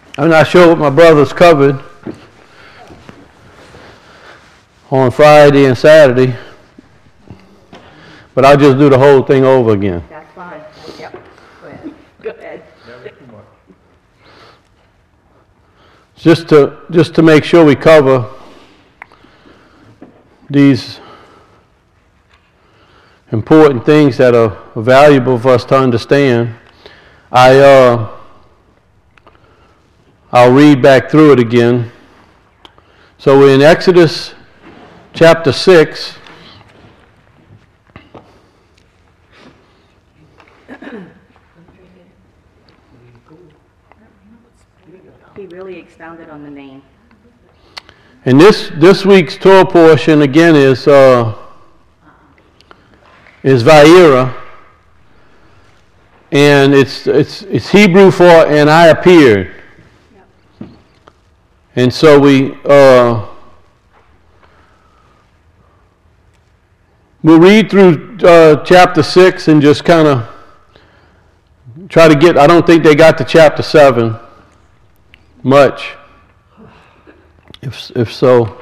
I'm not sure what my brothers covered on Friday and Saturday, but I'll just do the whole thing over again. That's fine. Yep. Go ahead. Go ahead. Just to make sure we cover these important things that are valuable for us to understand, I'll read back through it again. So we're in Exodus chapter 6. He really expounded on the name. And this week's Torah portion again is Vayera, and it's Hebrew for "and I appeared." Yep. And so we'll read through chapter 6 and just kind of try to get. I don't think they got to chapter 7 much. If so.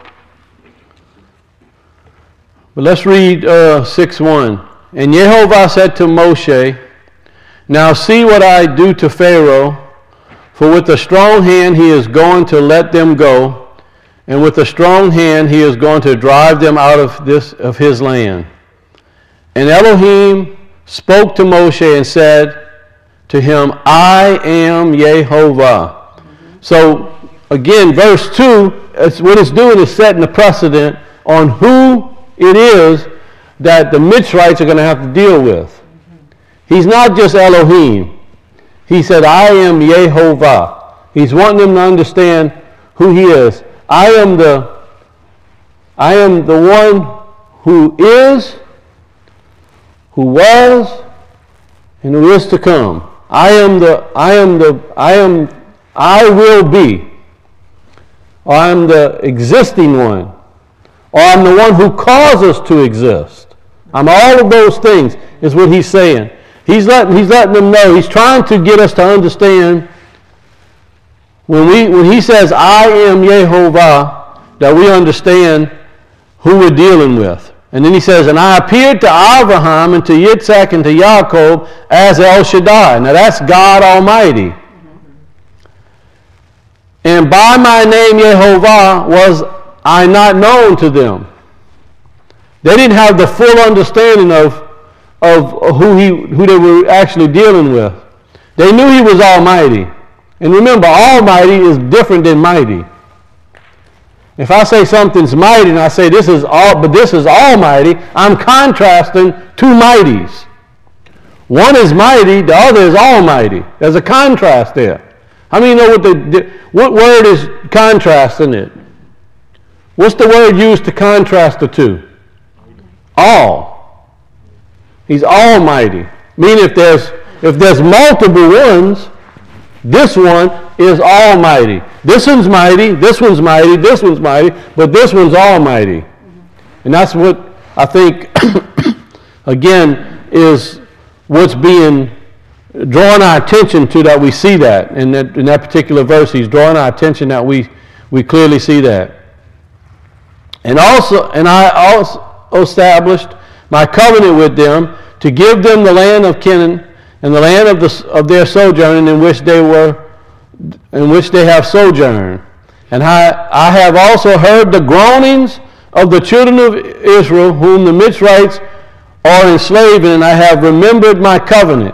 But let's read 6:1. And Yehovah said to Moshe, now see what I do to Pharaoh, for with a strong hand he is going to let them go, and with a strong hand he is going to drive them out of his land. And Elohim spoke to Moshe and said to him, I am Yehovah. So again, verse 2, what it's doing is setting the precedent on who it is that the Mitzrites are going to have to deal with. He's not just Elohim. He said, I am Yehovah. He's wanting them to understand who he is. I am the one who is, who was, and who is to come. I will be. Or I'm the existing one. Or I'm the one who causes to exist. I'm all of those things, is what he's saying. He's letting them know. He's trying to get us to understand when he says, I am Yehovah, that we understand who we're dealing with. And then he says, and I appeared to Abraham and to Yitzhak and to Yaakov as El Shaddai. Now that's God Almighty. And by my name Yehovah was I not known to them. They didn't have the full understanding of who they were actually dealing with. They knew he was Almighty. And remember, Almighty is different than mighty. If I say something's mighty and I say this is Almighty, I'm contrasting two mighties. One is mighty, the other is Almighty. There's a contrast there. How many know what word is contrasting it? What's the word used to contrast the two? All. He's Almighty. Meaning if there's multiple ones, this one is Almighty. This one's mighty, this one's mighty, this one's mighty, but this one's Almighty. And that's what I think, again, is what's being drawn our attention to, that we see that. In that particular verse, he's drawing our attention that we clearly see that. And I also established my covenant with them to give them the land of Canaan and the land of their sojourn in which they have sojourned. And I have also heard the groanings of the children of Israel, whom the Mitzrites are enslaving, and I have remembered my covenant.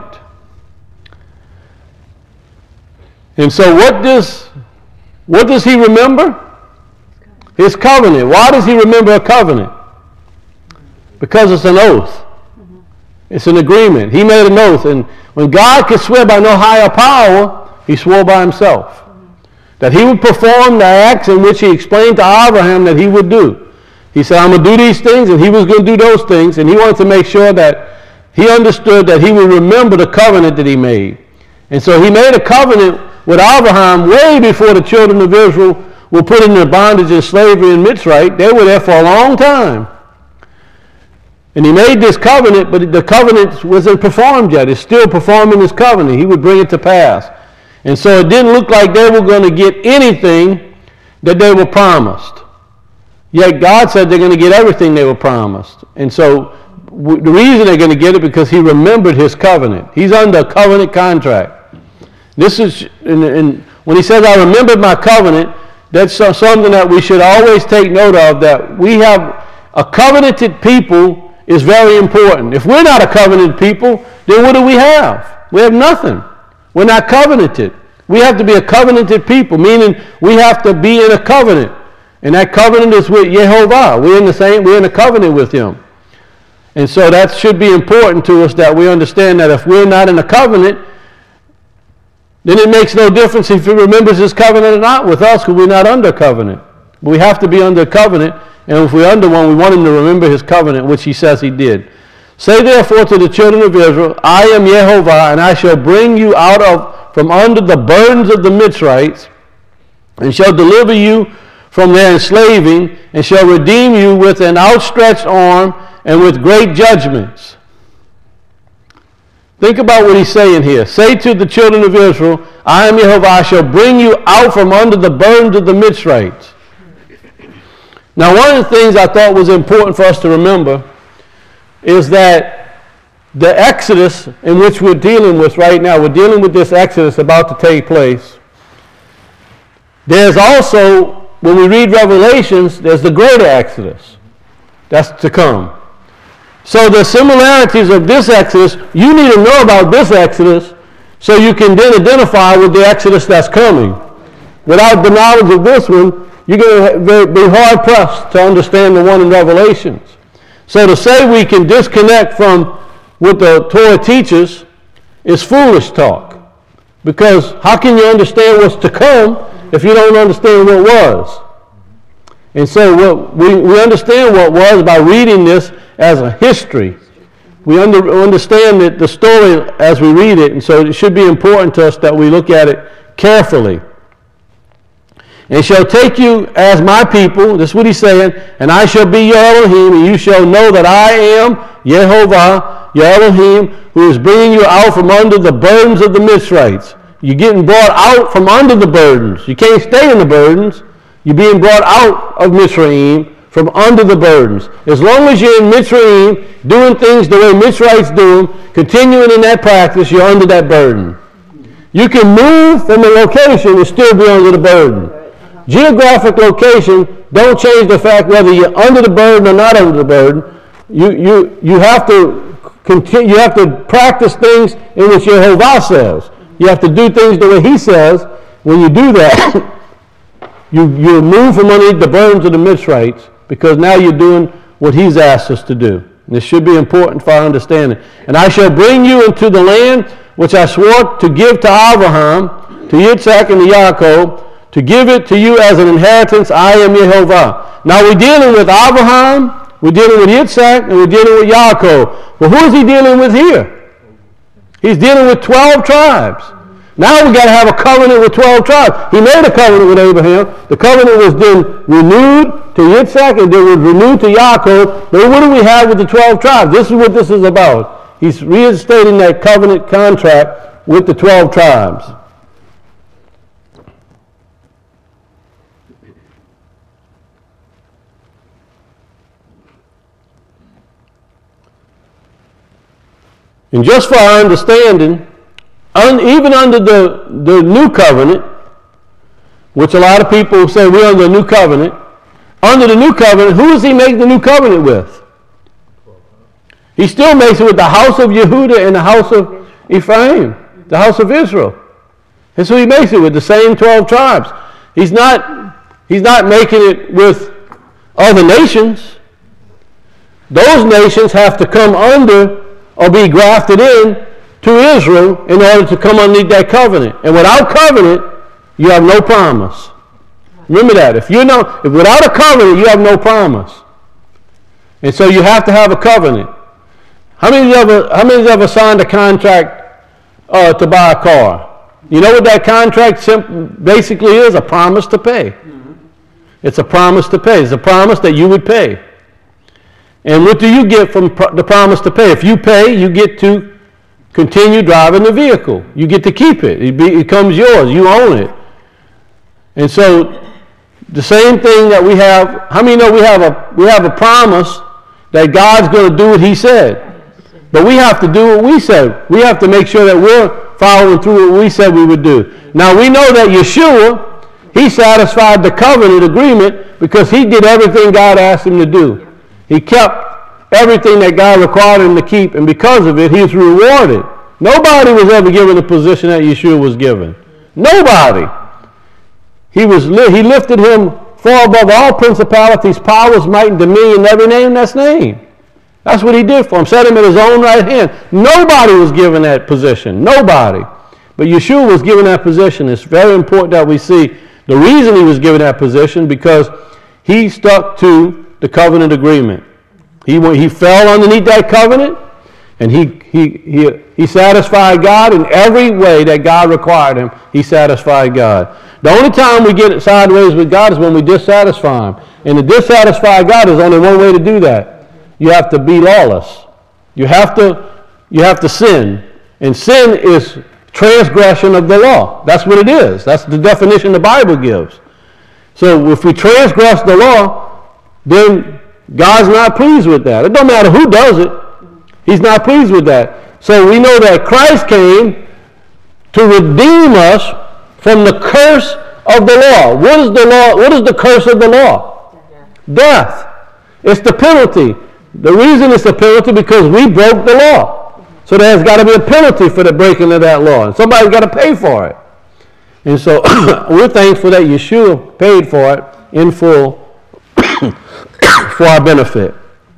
And so what does he remember? His covenant. Why does he remember a covenant? Because it's an oath. It's an agreement. He made an oath. And when God could swear by no higher power, he swore by himself. That he would perform the acts in which he explained to Abraham that he would do. He said, I'm going to do these things, and he was going to do those things. And he wanted to make sure that he understood that he would remember the covenant that he made. And so he made a covenant with Abraham way before the children of Israel were put into bondage and slavery in Mitzrayim. They were there for a long time. And he made this covenant, but the covenant wasn't performed yet. It's still performing his covenant. He would bring it to pass. And so it didn't look like they were going to get anything that they were promised. Yet God said they're going to get everything they were promised. And so the reason they're going to get it because he remembered his covenant. He's under a covenant contract. This is, when he says, I remembered my covenant, that's something that we should always take note of, that we have a covenanted people is very important. If we're not a covenanted people, then what do we have? We have nothing. We're not covenanted. We have to be a covenanted people, meaning we have to be in a covenant. And that covenant is with Yehovah. We're in a covenant with him. And so that should be important to us, that we understand that if we're not in a covenant, then it makes no difference if he remembers his covenant or not with us, because we're not under covenant. We have to be under covenant, and if we're under one, we want him to remember his covenant, which he says he did. Say therefore to the children of Israel, I am Yehovah, and I shall bring you out from under the burdens of the Mitzrites, and shall deliver you from their enslaving, and shall redeem you with an outstretched arm and with great judgments. Think about what he's saying here. Say to the children of Israel, I am Yehovah, I shall bring you out from under the burdens of the Mitzrites. Now, one of the things I thought was important for us to remember is that the Exodus in which we're dealing with right now, we're dealing with this Exodus about to take place. There's also, when we read Revelations, there's the greater Exodus that's to come. So the similarities of this Exodus, you need to know about this Exodus so you can then identify with the Exodus that's coming. Without the knowledge of this one, you're going to be hard-pressed to understand the one in Revelations. So to say we can disconnect from what the Torah teaches is foolish talk. Because how can you understand what's to come if you don't understand what was? And so we understand what was by reading this as a history. We understand the story as we read it, and so it should be important to us that we look at it carefully. And shall take you as my people, this is what he's saying, and I shall be your Elohim, and you shall know that I am Yehovah, your Elohim, who is bringing you out from under the burdens of the Mitzrites. You're getting brought out from under the burdens. You can't stay in the burdens. You're being brought out of Mitzrayim from under the burdens. As long as you're in Mitzrayim, doing things the way Mitzrites do them, continuing in that practice, you're under that burden. You can move from a location and still be under the burden. Geographic location don't change the fact whether you're under the burden or not under the burden. You have to continue. You have to practice things in which Yehovah says. You have to do things the way he says. When you do that, you move from underneath the burdens of the Mitzrites, because now you're doing what he's asked us to do. And this should be important for our understanding. And I shall bring you into the land which I swore to give to Abraham, to Yitzhak, and to Yaakov, to give it to you as an inheritance. I am Yehovah. Now we're dealing with Abraham, we're dealing with Yitzhak, and we're dealing with Yaakov. Well, who is he dealing with here? He's dealing with 12 tribes. Now we've got to have a covenant with 12 tribes. He made a covenant with Abraham. The covenant was then renewed to Yitzhak, and then was renewed to Yaakov. But what do we have with the 12 tribes? This is what this is about. He's reinstating that covenant contract with the 12 tribes. And just for our understanding, even under the new covenant, which a lot of people say we're under the new covenant, under the new covenant, who does he make the new covenant with? He still makes it with the house of Yehudah and the house of Ephraim, the house of Israel. And so he makes it with the same 12 tribes. He's not making it with other nations. Those nations have to come under or be grafted in to Israel in order to come underneath that covenant. And without covenant, you have no promise. Remember that. If without a covenant, you have no promise. And so you have to have a covenant. How many of you ever signed a contract to buy a car? You know what that contract basically is? A promise to pay. Mm-hmm. It's a promise to pay. It's a promise that you would pay. And what do you get from the promise to pay? If you pay, you get to continue driving the vehicle. You get to keep it. It becomes yours. You own it. And so the same thing that we have, how many know we have a promise that God's going to do what he said? But we have to do what we said. We have to make sure that we're following through what we said we would do. Now we know that Yeshua, he satisfied the covenant agreement because he did everything God asked him to do. He kept everything that God required him to keep, and because of it, he's rewarded. Nobody was ever given the position that Yeshua was given. Nobody. He lifted him far above all principalities, powers, might, and dominion, every name that's named. That's what he did for him. Set him at his own right hand. Nobody was given that position. Nobody. But Yeshua was given that position. It's very important that we see the reason he was given that position, because he stuck to the covenant agreement. He fell underneath that covenant, and he satisfied God in every way that God required him. He satisfied God. The only time we get sideways with God is when we dissatisfy him. And to dissatisfy God is only one way to do that. You have to be lawless. You have to sin. And sin is transgression of the law. That's what it is. That's the definition the Bible gives. So if we transgress the law, then God's not pleased with that. It don't matter who does it. He's not pleased with that. So we know that Christ came to redeem us from the curse of the law. What is the law? What is the curse of the law? Death. It's the penalty. The reason it's the penalty because we broke the law. So there's got to be a penalty for the breaking of that law. And somebody's got to pay for it. And so we're thankful that Yeshua paid for it in full for our benefit.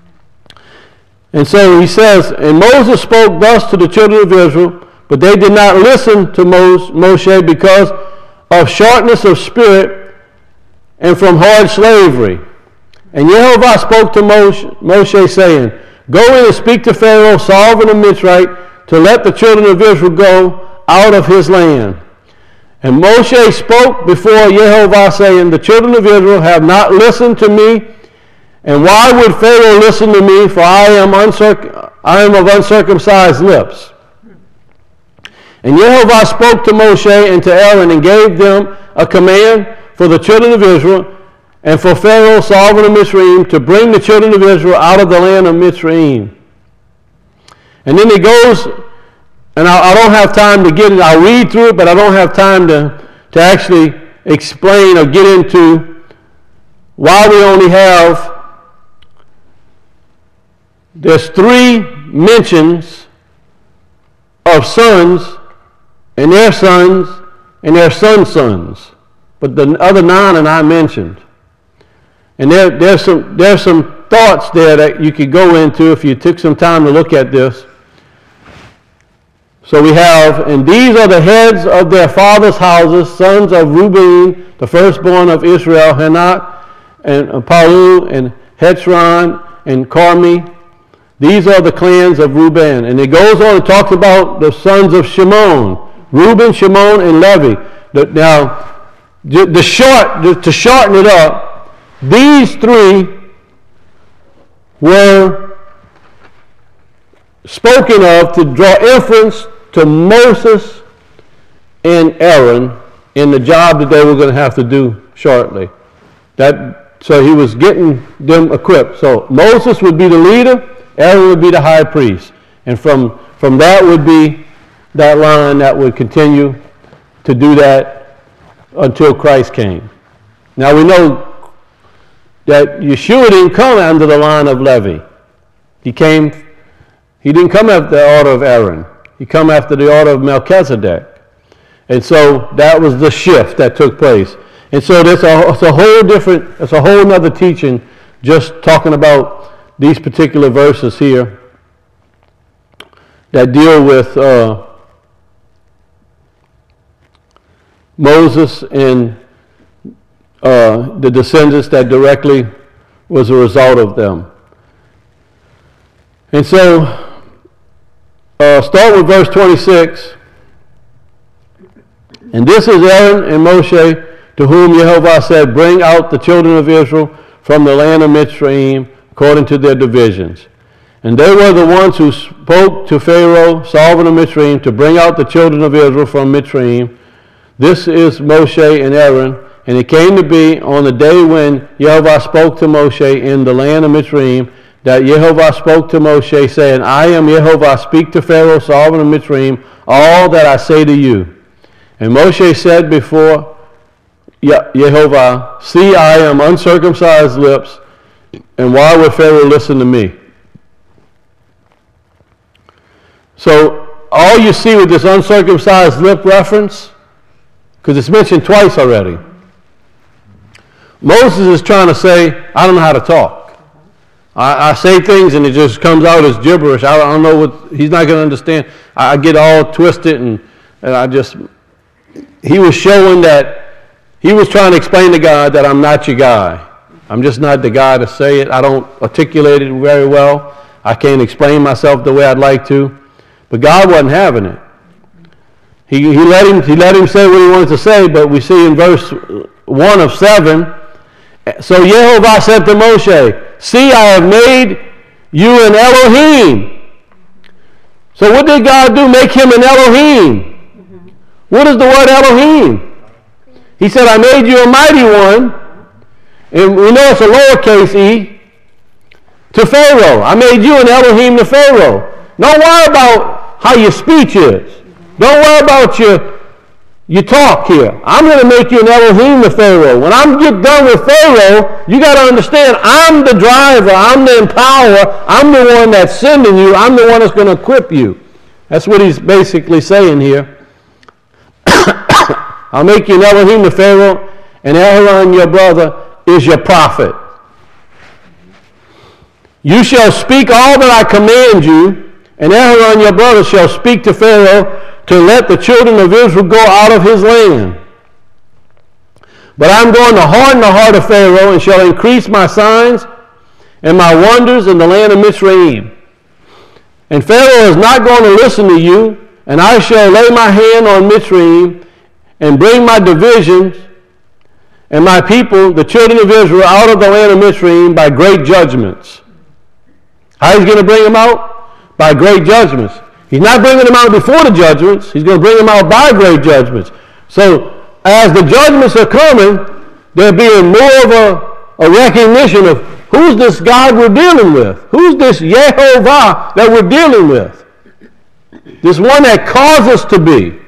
And so he says, and Moses spoke thus to the children of Israel, but they did not listen to Moshe because of shortness of spirit and from hard slavery. And Yehovah spoke to Moshe saying, go in and speak to Pharaoh, sovereign of Mitzrayim, to let the children of Israel go out of his land. And Moshe spoke before Yehovah, saying, the children of Israel have not listened to me, and why would Pharaoh listen to me, for I am of uncircumcised lips. And Yehovah spoke to Moshe and to Aaron, and gave them a command for the children of Israel, and for Pharaoh, sovereign of Mitzrayim, to bring the children of Israel out of the land of Mitzrayim. And then he goes, and I don't have time to get it. I'll read through it, but I don't have time to actually explain or get into why we only have, there's 3 mentions of sons and their sons and their sons' sons. But the other 9 are not mentioned. And there's some thoughts there that you could go into if you took some time to look at this. So we have, and these are the heads of their fathers' houses, sons of Reuben, the firstborn of Israel, Hanok, and Palu, and Hezron, and Carmi. These are the clans of Reuben. And it goes on and talks about the sons of Shimon, Reuben, Shimon, and Levi. Now, to shorten it up, these 3 were spoken of to draw inference to Moses and Aaron in the job that they were going to have to do shortly. So he was getting them equipped. So Moses would be the leader, Aaron would be the high priest. And from that would be that line that would continue to do that until Christ came. Now we know that Yeshua didn't come under the line of Levi. He didn't come after the order of Aaron. He come after the order of Melchizedek. And so that was the shift that took place. And so it's a whole nother teaching just talking about these particular verses here that deal with Moses and the descendants that directly was a result of them. And so start with verse 26. And this is Aaron and Moshe, to whom Yehovah said, bring out the children of Israel from the land of Mitzrayim according to their divisions. And they were the ones who spoke to Pharaoh, sovereign of Mitzrayim, to bring out the children of Israel from Mitzrayim. This is Moshe and Aaron. And it came to be on the day when Yehovah spoke to Moshe in the land of Mitzrayim, that Yehovah spoke to Moshe, saying, I am Yehovah, speak to Pharaoh, sovereign of Mitzrayim, all that I say to you. And Moshe said before Yehovah, see, I am uncircumcised lips, and why would Pharaoh listen to me? So all you see with this uncircumcised lip reference, because it's mentioned twice already, Moses is trying to say, I don't know how to talk. I say things and it just comes out as gibberish. I don't know what, he's not going to understand. I get all twisted and he was showing that, he was trying to explain to God that I'm not your guy. I'm just not the guy to say it. I don't articulate it very well. I can't explain myself the way I'd like to. But God wasn't having it. He let him say what he wanted to say, but we see in verse 1 of 7, so Yehovah said to Moshe, see, I have made you an Elohim. So what did God do? Make him an Elohim. What is the word Elohim? He said, I made you a mighty one. And we know it's a lowercase e. To Pharaoh. I made you an Elohim to Pharaoh. Don't worry about how your speech is. Don't worry about your talk here. I'm going to make you an Elohim to Pharaoh. When I get done with Pharaoh, you got to understand, I'm the driver, I'm the empower, I'm the one that's sending you, I'm the one that's going to equip you. That's what he's basically saying here. I'll make you an Elohim to Pharaoh, and Aaron, your brother, is your prophet. You shall speak all that I command you, and Aaron, your brother, shall speak to Pharaoh to let the children of Israel go out of his land. But I'm going to harden the heart of Pharaoh, and shall increase my signs and my wonders in the land of Mitzrayim. And Pharaoh is not going to listen to you, and I shall lay my hand on Mitzrayim and bring my divisions and my people, the children of Israel, out of the land of Mitzrayim by great judgments. How he's going to bring them out? By great judgments. He's not bringing them out before the judgments. He's going to bring them out by great judgments. So as the judgments are coming, there'll be more of a recognition of who's this God we're dealing with? Who's this Yehovah that we're dealing with? This one that caused us to be.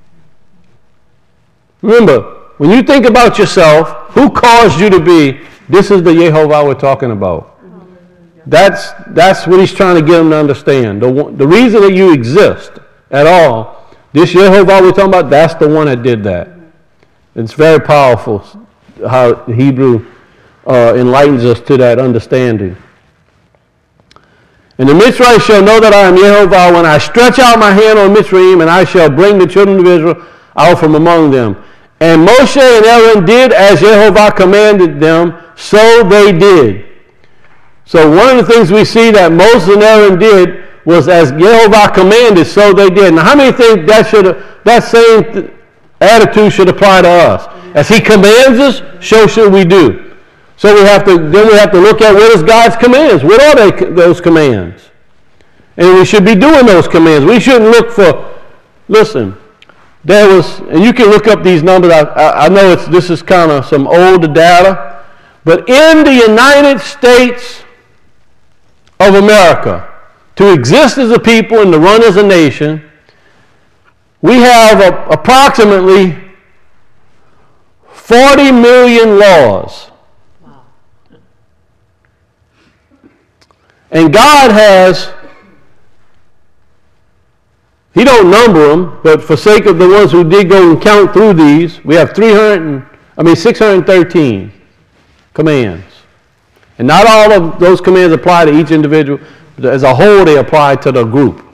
Remember, when you think about yourself, who caused you to be, this is the Yehovah we're talking about. That's what he's trying to get them to understand. The reason that you exist at all, this Yehovah we're talking about, that's the one that did that. It's very powerful how Hebrew enlightens us to that understanding. And the Mitzrayim shall know that I am Yehovah when I stretch out my hand on Mitzrayim, and I shall bring the children of Israel out from among them. And Moshe and Aaron did as Yehovah commanded them, so they did. So one of the things we see that Moses and Aaron did was as Yehovah commanded, so they did. Now how many think that same attitude should apply to us? As he commands us, so should we do. So we have to look at what is God's commands. What are those commands? And we should be doing those commands. We shouldn't look for, listen, and you can look up these numbers. I know this is kind of some older data, but in the United States of America, to exist as a people and to run as a nation, we have approximately 40 million laws. Wow. And God has, he don't number them, but for sake of the ones who did go and count through these, we have 613 commands. And not all of those commands apply to each individual, but as a whole they apply to the group.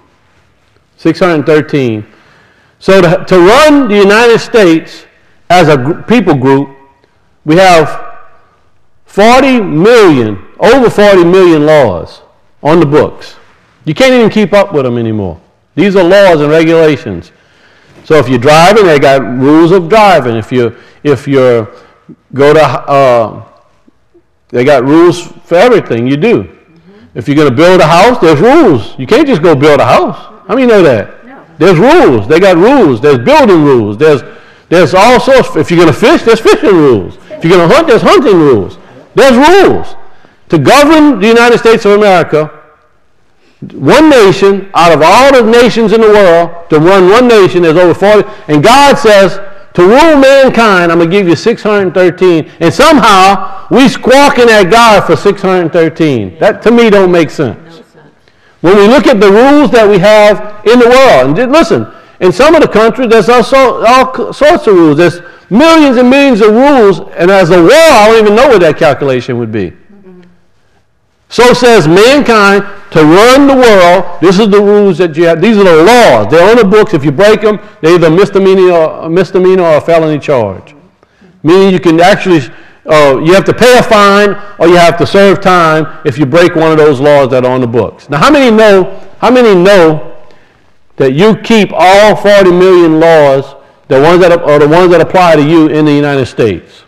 613. So to run the United States as a people group, we have 40 million, over 40 million laws on the books. You can't even keep up with them anymore. These are laws and regulations. So if you're driving, they got rules of driving. If you're go to they got rules for everything you do. If you're going to build a house, there's rules. You can't just go build a house. How many know that? No. There's rules. They got rules. There's building rules. There's all sorts. If you're going to fish, there's fishing rules. If you're going to hunt, there's hunting rules. There's rules. To govern the United States of America, one nation out of all the nations in the world, to run one nation, there's over 40. And God says, to rule mankind, I'm going to give you 613. And somehow, we squawking at God for 613. That, to me, don't make sense. No sense. When we look at the rules that we have in the world, and listen, in some of the countries, there's all sorts of rules. There's millions and millions of rules, and as a world, I don't even know what that calculation would be. Mm-hmm. So says mankind, to run the world, this is the rules that you have. These are the laws. They're on the books. If you break them, they're either a misdemeanor or a felony charge. Meaning you can actually, you have to pay a fine or you have to serve time if you break one of those laws that are on the books. Now, how many know that you keep all 40 million laws, the ones that apply to you in the United States?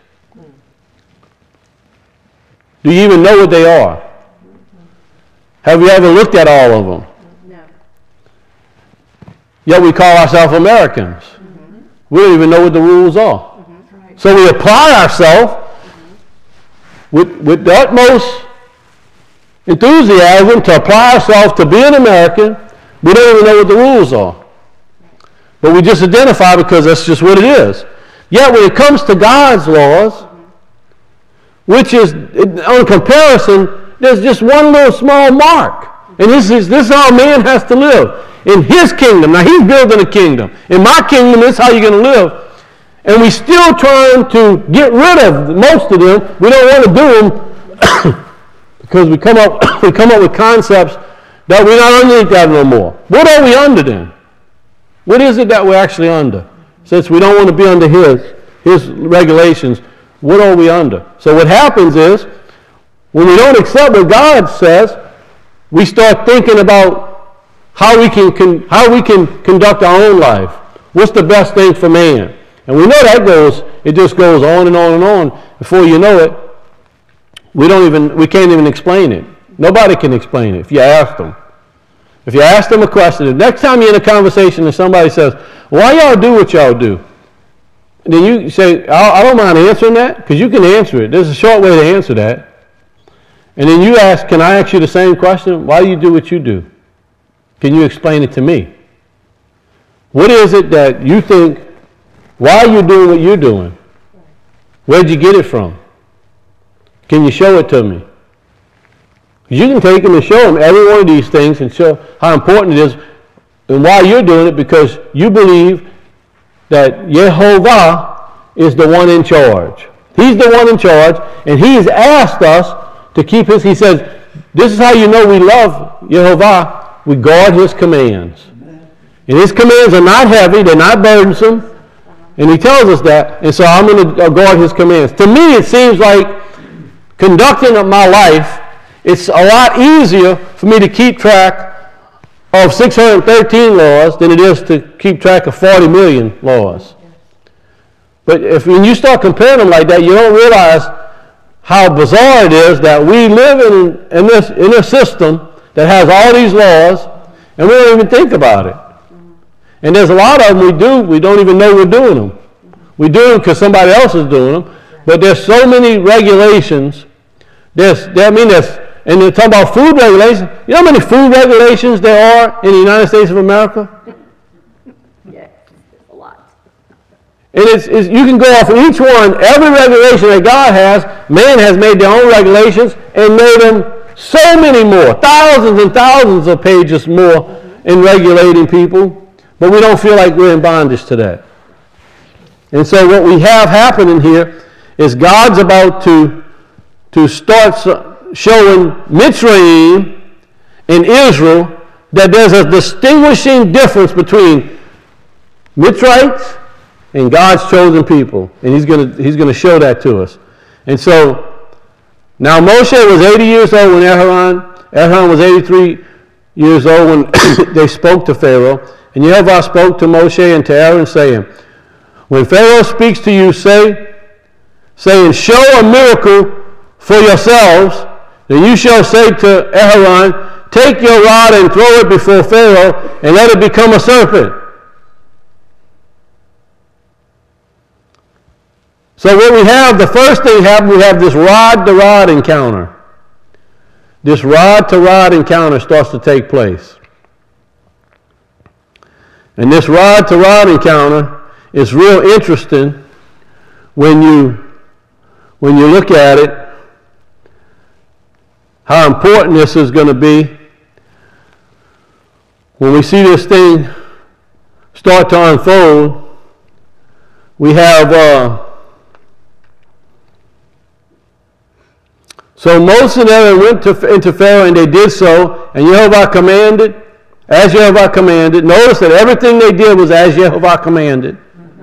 Do you even know what they are? Have you ever looked at all of them? No. Yet we call ourselves Americans. Mm-hmm. We don't even know what the rules are. Mm-hmm. Right. So we apply ourselves with the utmost enthusiasm to apply ourselves to be an American. We don't even know what the rules are. But we just identify because that's just what it is. Yet when it comes to God's laws, which is, on comparison, there's just one little small mark. And this is how man has to live. In his kingdom. Now he's building a kingdom. In my kingdom, this is how you're going to live. And we still trying to get rid of most of them. We don't want to do them because we come up with concepts that we're not underneath that no more. What are we under then? What is it that we're actually under? Since we don't want to be under his regulations, what are we under? So what happens is, when we don't accept what God says, we start thinking about how we can conduct our own life. What's the best thing for man? And we know it just goes on and on and on. Before you know it, we can't even explain it. Nobody can explain it if you ask them. If you ask them a question, the next time you're in a conversation and somebody says, why y'all do what y'all do? And then you say, I don't mind answering that, because you can answer it. There's a short way to answer that. And then you ask, can I ask you the same question? Why do you do what you do? Can you explain it to me? What is it that you think, why are you doing what you're doing? Where'd you get it from? Can you show it to me? You can take them and show them every one of these things and show how important it is and why you're doing it, because you believe that Yehovah is the one in charge. He's the one in charge, and he's asked us to keep he says, this is how you know we love Yehovah. We guard his commands. Amen. And his commands are not heavy, they're not burdensome. And he tells us that, and so I'm going to guard his commands. To me, it seems like conducting my life, it's a lot easier for me to keep track of 613 laws than it is to keep track of 40 million laws. But when you start comparing them like that, you don't realize how bizarre it is that we live in a system that has all these laws, and we don't even think about it. And there's a lot of them we don't even know we're doing them. We do them because somebody else is doing them, but there's so many regulations. And they're talking about food regulations. You know how many food regulations there are in the United States of America? Yeah, a lot. And you can go off of each one, every regulation that God has, man has made their own regulations and made them so many more, thousands and thousands of pages more in regulating people, but we don't feel like we're in bondage to that. And so what we have happening here is God's about to start showing Mitzrayim and Israel that there's a distinguishing difference between Mitzrites and God's chosen people. And he's going to show that to us. And so, now Moshe was 80 years old when Aaron was 83 years old when they spoke to Pharaoh. And Yehovah spoke to Moshe and to Aaron, saying, when Pharaoh speaks to you, saying, show a miracle for yourselves, then you shall say to Aaron, take your rod and throw it before Pharaoh, and let it become a serpent. So what we have, the first thing happened, we have this rod-to-rod encounter. This rod-to-rod encounter starts to take place. And this rod-to-rod encounter is real interesting when you look at it, how important this is going to be when we see this thing start to unfold. We have so Moses and Aaron went into Pharaoh, and they did so, and Jehovah commanded, as Jehovah commanded. Notice that everything they did was as Jehovah commanded.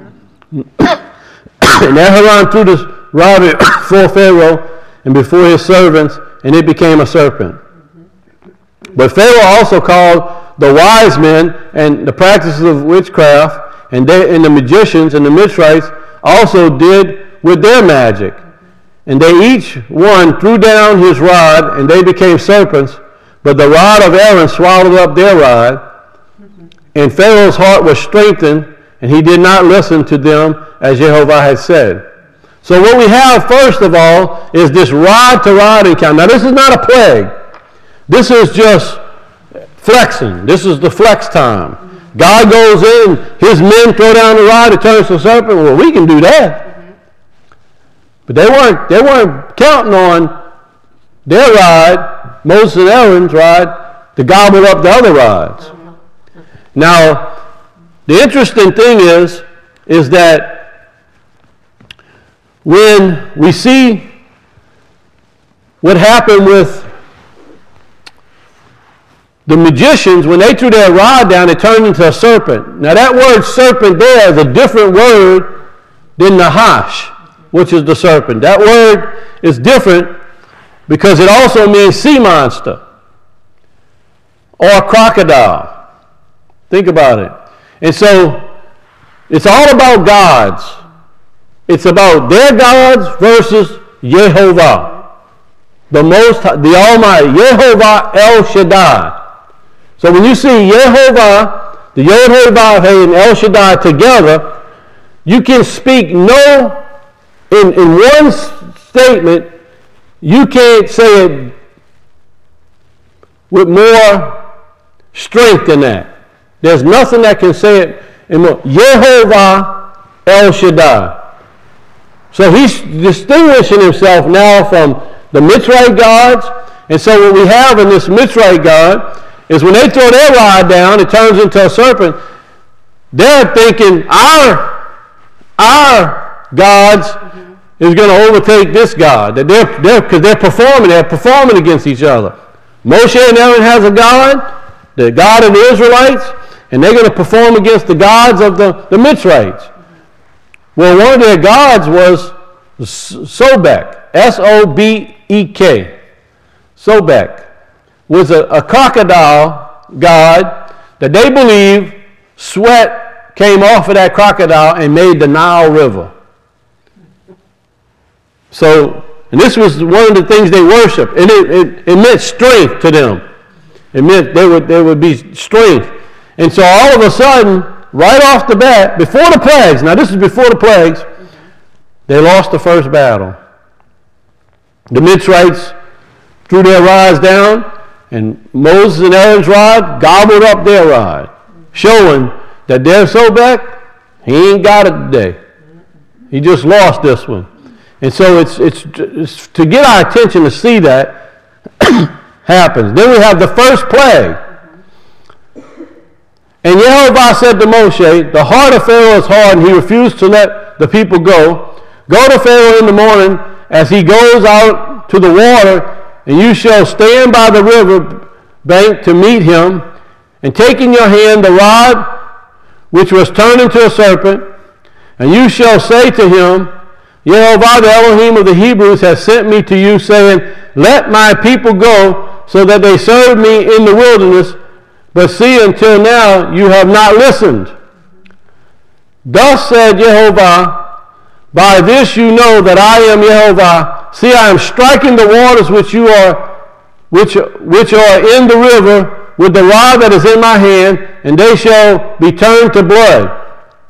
And Aaron threw this rod before Pharaoh and before his servants, and it became a serpent. But Pharaoh also called the wise men and the practices of witchcraft, and the magicians and the Mitzrites also did with their magic. And they each one threw down his rod, and they became serpents, but the rod of Aaron swallowed up their rod. And Pharaoh's heart was strengthened, and he did not listen to them as Jehovah had said. So what we have, first of all, is this rod-to-rod encounter. Now, this is not a plague. This is just flexing. This is the flex time. God goes in, his men throw down the rod, it turns to a serpent. Well, we can do that. But they weren't counting on their rod, Moses and Aaron's rod, to gobble up the other rods. Now, the interesting thing is that when we see what happened with the magicians, when they threw their rod down, it turned into a serpent. Now that word serpent there is a different word than Nahash, which is the serpent. That word is different because it also means sea monster or crocodile. Think about it. And so it's all about gods. It's about their gods versus Jehovah, the Almighty, Jehovah El Shaddai. So when you see Jehovah, the Yod-Heh-Vav-Heh and El Shaddai together, you can speak in one statement, you can't say it with more strength than that. There's nothing that can say it in more. Jehovah El Shaddai. So he's distinguishing himself now from the Mitzrayite gods. And so what we have in this Mitzrayite god is when they throw their rod down, it turns into a serpent. They're thinking our gods is going to overtake this God. Because they're performing against each other. Moshe and Aaron has a God, the God of the Israelites, and they're going to perform against the gods of the Mitzrites. Well, one of their gods was Sobek, S-O-B-E-K. Sobek was a crocodile god that they believe sweat came off of that crocodile and made the Nile River. So, and this was one of the things they worshiped, and it meant strength to them. It meant there would be strength. And so all of a sudden, right off the bat, before the plagues, now this is before the plagues, they lost the first battle. The Mitzrites threw their rods down, and Moses and Aaron's rod gobbled up their rod, showing that their Sobek, he ain't got it today. He just lost this one. And so it's to get our attention to see that happens. Then we have the first plague. And Jehovah said to Moshe, the heart of Pharaoh is hard, and he refused to let the people go. Go to Pharaoh in the morning as he goes out to the water, and you shall stand by the river bank to meet him, and take in your hand the rod which was turned into a serpent, and you shall say to him, Jehovah, the Elohim of the Hebrews, has sent me to you, saying, let my people go, so that they serve me in the wilderness. But see, until now you have not listened. Thus said Jehovah, by this you know that I am Jehovah. See, I am striking the waters which you are which are in the river with the rod that is in my hand, and they shall be turned to blood.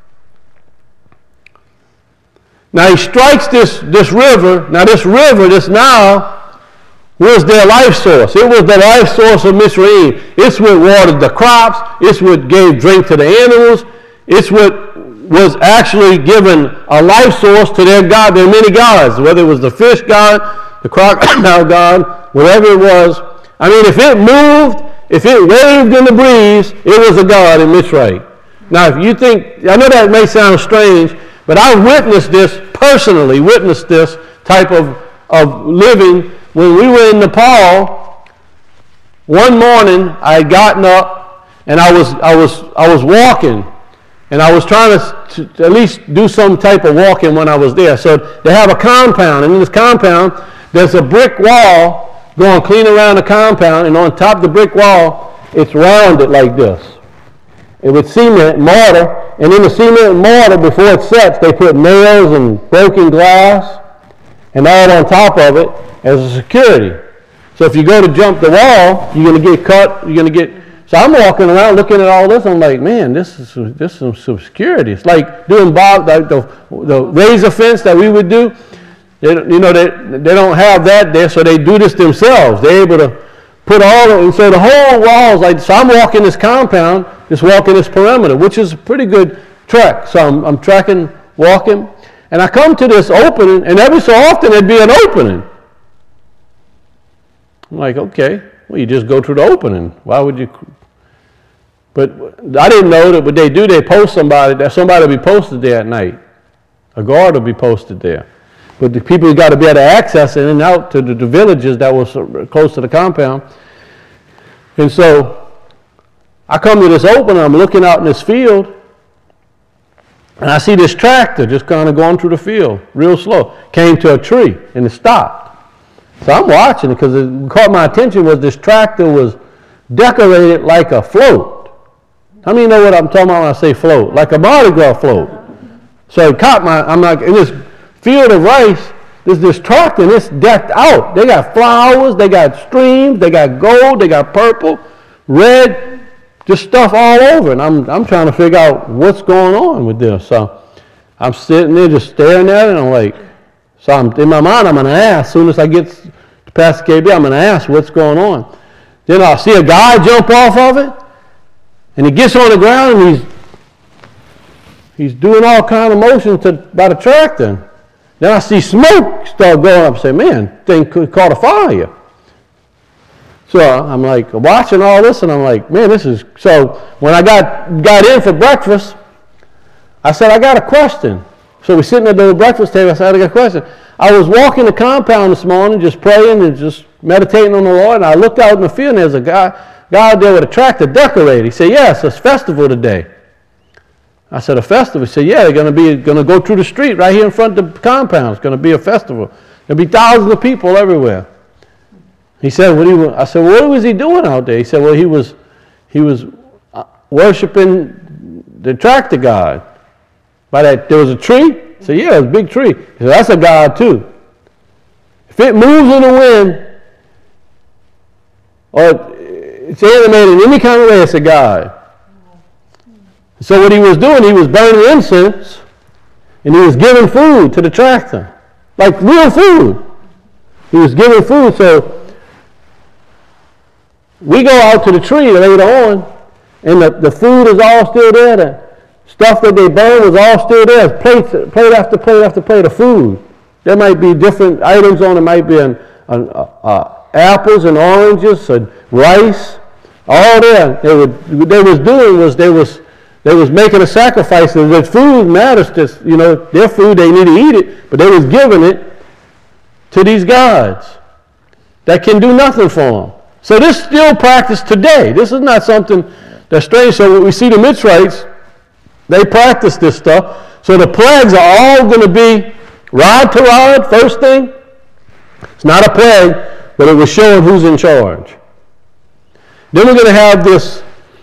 Now he strikes this river. Now this river, this Nile, was their life source. It was the life source of Mizraim. It's what watered the crops. It's what gave drink to the animals. It's what was actually given a life source to their god, their many gods, whether it was the fish god, the crocodile god, whatever it was. I mean, if it moved, if it waved in the breeze, it was a god in Mitzrayim. Now, if you think, I know that may sound strange, but I witnessed this personally, witnessed this type of living when we were in Nepal. One morning, I had gotten up and I was walking, and I was trying to at least do some type of walking when I was there. So they have a compound, and in this compound, there's a brick wall going clean around the compound, and on top of the brick wall, it's rounded like this. It with cement mortar, and in the cement mortar, before it sets, they put nails and broken glass and all on top of it as a security. So if you go to jump the wall, you're going to get cut. You're going to get. So I'm walking around looking at all this. I'm like, man, this is some security. It's like doing like the razor fence that we would do. They don't have that there, so they do this themselves. They're able to put all of it. And so the whole wall is like. So I'm walking this compound, just walking this perimeter, which is a pretty good trek. So I'm trekking, walking, and I come to this opening, and every so often there'd be an opening. I'm like, okay, well, you just go through the opening. Why would you? But I didn't know that what they do, they post somebody will be posted there at night. A guard will be posted there. But the people got to be able to access in and out to the villages that was close to the compound. And so I come to this opening, I'm looking out in this field, and I see this tractor just kind of going through the field real slow. Came to a tree and it stopped. So I'm watching it because it caught my attention was this tractor was decorated like a float. How many know what I'm talking about when I say float? Like a Mardi Gras float. So it caught I'm like, in this field of rice, there's this tractor and it's decked out. They got flowers, they got streams, they got gold, they got purple, red, just stuff all over. And I'm trying to figure out what's going on with this. So I'm sitting there just staring at it, and I'm like, so in my mind, I'm going to ask, as soon as I get past the KB, I'm going to ask what's going on. Then I'll see a guy jump off of it, and he gets on the ground, and he's doing all kind of motions by the tractor. Then I see smoke start going up. I say, man, thing caught a fire. So I'm like watching all this, and I'm like, man, this is. So when I got in for breakfast, I said, I got a question. So we're sitting at the breakfast table. I said, I got a question. I was walking the compound this morning, just praying and just meditating on the Lord, and I looked out in the field, and there's a guy out there with a tractor decorated. He said, yes, it's festival today. I said, a festival? He said, yeah, they're going to go through the street right here in front of the compound. It's going to be a festival. There'll be thousands of people everywhere. He said, I said, well, what was he doing out there? He said, well, he was worshiping the tractor god. There was a tree? I said, yeah, it was a big tree. He said, that's a god too. If it moves in the wind, or it's animated in any kind of way, it's a god. So what he was doing, he was burning incense, and he was giving food to the tractor, like real food. He was giving food. So we go out to the tree later on, and the food is all still there. The stuff that they burned was all still there. Plate after plate after plate of food. There might be different items on it. Might be apples and oranges and rice. All there. They was making a sacrifice. And the food matters. Their food, they need to eat it, but they was giving it to these gods that can do nothing for them. So this is still practiced today. This is not something that's strange. So we see the Mitzrayites, they practice this stuff. So the plagues are all going to be rod to rod, first thing. It's not a plague, but it was showing who's in charge. Then we're going to have this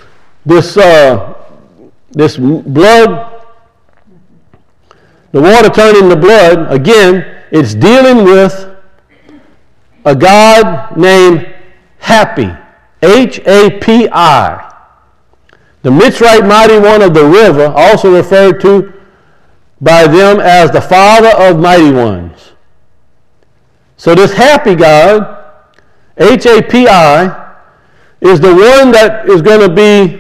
blood, the water turning to blood. Again, it's dealing with a god named happy, H-A-P-I. The Mitzrayite mighty one of the river, also referred to by them as the father of mighty ones. So this happy God, H-A-P-I, is the one that is going to be,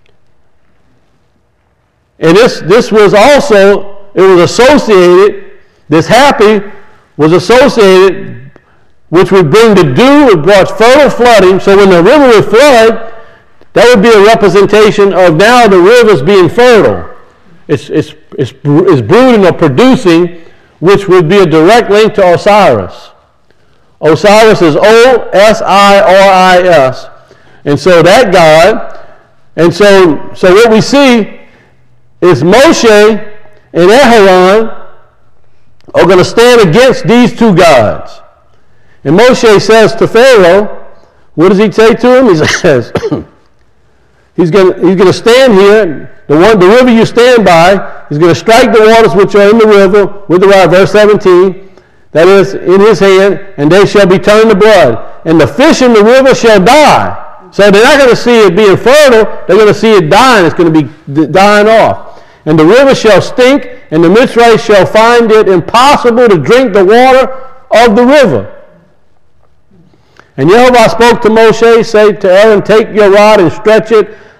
and this was also, it was associated, this happy was associated, which would bring the dew, it brought fertile flooding, so when the river would flood, that would be a representation of now the river's being fertile. It's brooding or producing, which would be a direct link to Osiris. Osiris is O-S-I-R-I-S. And so that God, and so what we see is Moshe and Aharon are going to stand against these two gods. And Moshe says to Pharaoh, what does he say to him? He says, he's going to stand here, the river you stand by, he's going to strike the waters which are in the river with the rod, verse 17, that is, in his hand, and they shall be turned to blood. And the fish in the river shall die. So they're not going to see it being fertile, they're going to see it dying. It's going to be dying off. And the river shall stink, and the Mitzrayim shall find it impossible to drink the water of the river. And Yehovah spoke to Moshe, say to Aaron, take your rod and stretch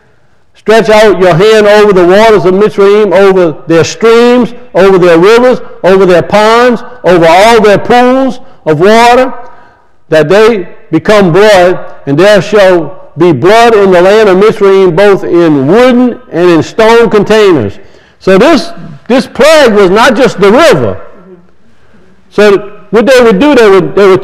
out your hand over the waters of Mitzrayim, over their streams, over their rivers, over their ponds, over all their pools of water, that they become blood, and there shall be blood in the land of Mitzrayim, both in wooden and in stone containers. So this plague was not just the river. So what they would do, they'd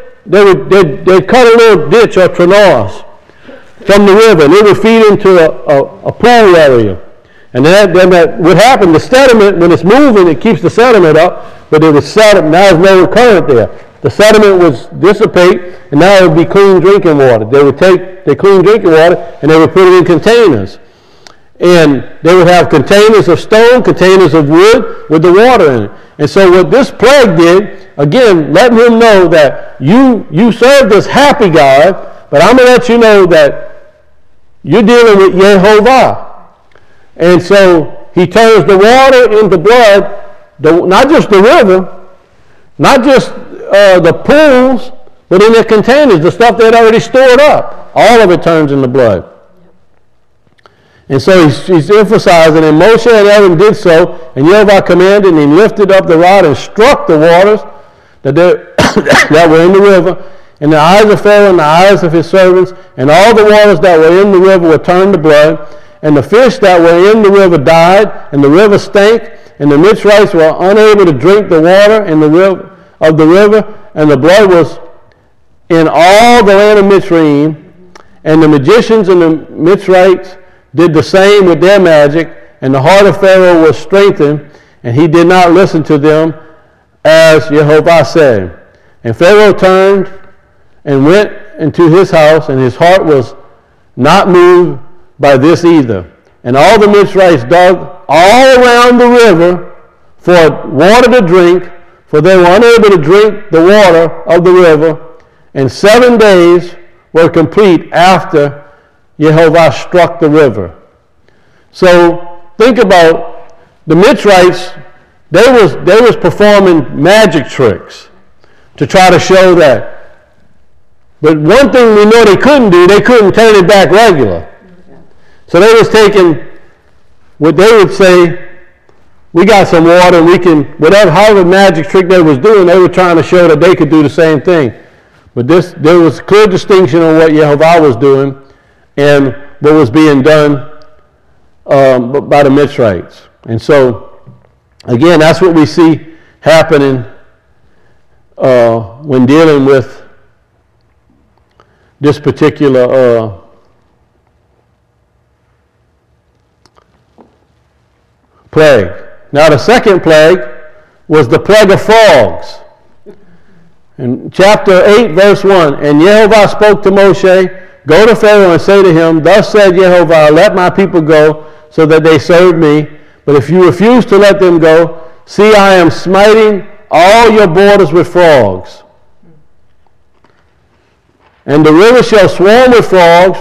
cut a little ditch or tranos from the river, and it would feed into a pool area. And then that would happen, the sediment, when it's moving, it keeps the sediment up, but it would set up, now there's no current there. The sediment would dissipate, and now it would be clean drinking water. They would take the clean drinking water, and they would put it in containers. And they would have containers of stone, containers of wood with the water in it. And so what this plague did, again, letting him know that you serve this happy God, but I'm going to let you know that you're dealing with Yehovah. And so he turns the water into blood, not just the river, not just the pools, but in the containers, the stuff they had already stored up. All of it turns into blood. And so he's emphasizing, and Moshe and Aaron did so, and Yehovah commanded, and he lifted up the rod and struck the waters that were in the river, in the eyes of Pharaoh and the eyes of his servants, and all the waters that were in the river were turned to blood, and the fish that were in the river died, and the river stank, and the Mitzrites were unable to drink the water in the river of the river, and the blood was in all the land of Mitzrayim, and the magicians and the Mitzrites did the same with their magic, and the heart of Pharaoh was strengthened, and he did not listen to them, as Yehovah said. And Pharaoh turned and went into his house, and his heart was not moved by this either. And all the Mitzrites dug all around the river for water to drink, for they were unable to drink the water of the river, and 7 days were complete after Yehovah struck the river. So think about the Mitzrites. They was performing magic tricks to try to show that. But one thing we know they couldn't do, they couldn't turn it back regular. So they was taking what they would say, we got some water and we can, however magic trick they was doing, they were trying to show that they could do the same thing. But there was clear distinction on what Yehovah was doing and what was being done by the Mitzrites. And so, again, that's what we see happening when dealing with this particular plague. Now, the second plague was the plague of frogs. In chapter 8, verse 1, and Yehovah spoke to Moshe, go to Pharaoh and say to him, thus said Yehovah, let my people go, so that they serve me. But if you refuse to let them go, see, I am smiting all your borders with frogs. And the river shall swarm with frogs,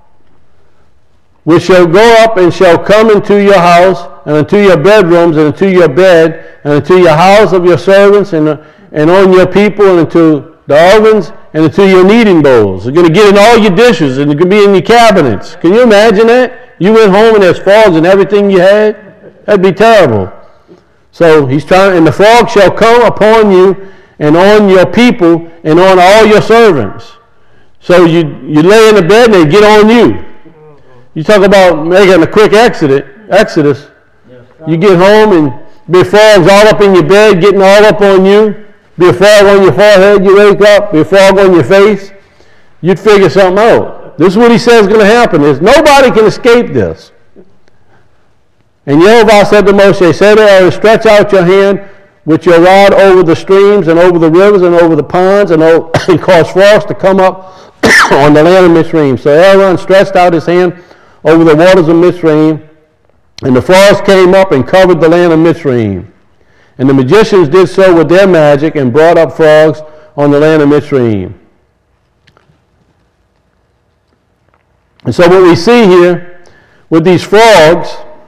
which shall go up and shall come into your house, and into your bedrooms, and into your bed, and into your house of your servants, and on your people, and into the ovens, and into your kneading bowls. It's going to get in all your dishes, and it can be in your cabinets. Can you imagine that? You went home and there's frogs in everything you had? That'd be terrible. So he's trying, and the frog shall come upon you, and on your people, and on all your servants. So you lay in the bed and they get on you. You talk about making a quick exodus. You get home and be frogs all up in your bed, getting all up on you. Be a frog on your forehead, you wake up. Be a frog on your face. You'd figure something out. This is what he says is going to happen. Is nobody can escape this. And Yehovah said to Moshe, say to Aaron, stretch out your hand with your rod over the streams and over the rivers and over the ponds and cause frogs to come up on the land of Mitzrayim. So Aaron stretched out his hand over the waters of Mitzrayim, and the frogs came up and covered the land of Mitzrayim. And the magicians did so with their magic and brought up frogs on the land of Mitzrayim. And so what we see here with these frogs,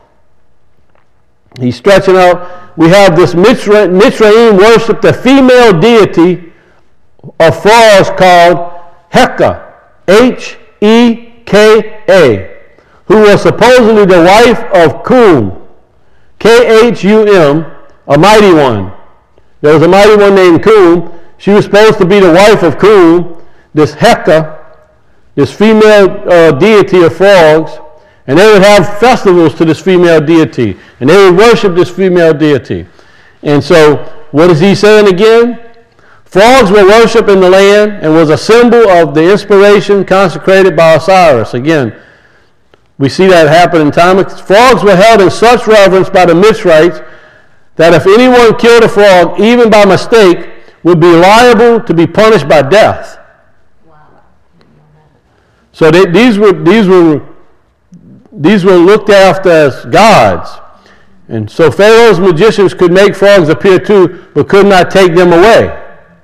he's stretching out, we have this Mitzrayim worship the female deity of frogs called Heka, H-E-K-A, who was supposedly the wife of Kum, K-H-U-M, a mighty one. There was a mighty one named Kum. She was supposed to be the wife of Kum, this Heka, this female deity of frogs, and they would have festivals to this female deity, and they would worship this female deity. And so, what is he saying again? Frogs were worshipped in the land and was a symbol of the inspiration consecrated by Osiris. Again, we see that happen in time. Frogs were held in such reverence by the Mitzrites that if anyone killed a frog, even by mistake, would be liable to be punished by death. Wow. So these were looked after as gods. And so Pharaoh's magicians could make frogs appear too, but could not take them away,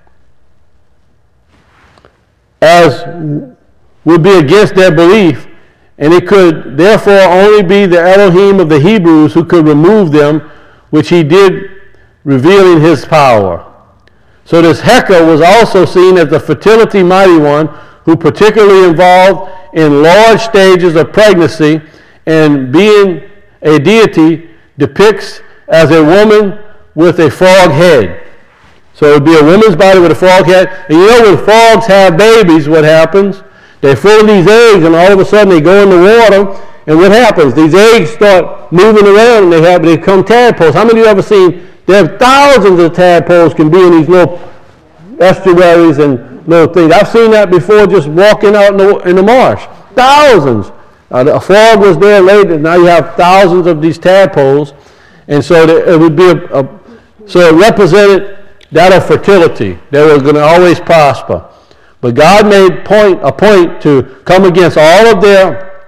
as would be against their belief, and it could therefore only be the Elohim of the Hebrews who could remove them, which he did, revealing his power. So this Heka was also seen as the fertility mighty one, who particularly involved in large stages of pregnancy, and being a deity depicts as a woman with a frog head. So it would be a woman's body with a frog head. And you know when frogs have babies, what happens? They fill these eggs, and all of a sudden they go in the water, and what happens? These eggs start moving around, and they become tadpoles. How many of you ever seen, there are thousands of tadpoles can be in these little estuaries and little things. I've seen that before just walking out in the marsh. Thousands. A frog was there later, now you have thousands of these tadpoles, and so it would be so it represented that of fertility. They were going to always prosper. But God made a point to come against all of their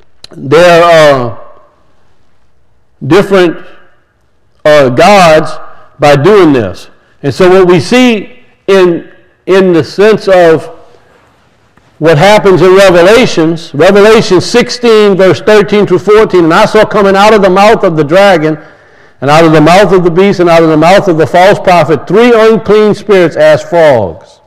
different gods by doing this. And so what we see in the sense of what happens in Revelation 16, verse 13 through 14, and I saw coming out of the mouth of the dragon, and out of the mouth of the beast, and out of the mouth of the false prophet, 3 unclean spirits as frogs.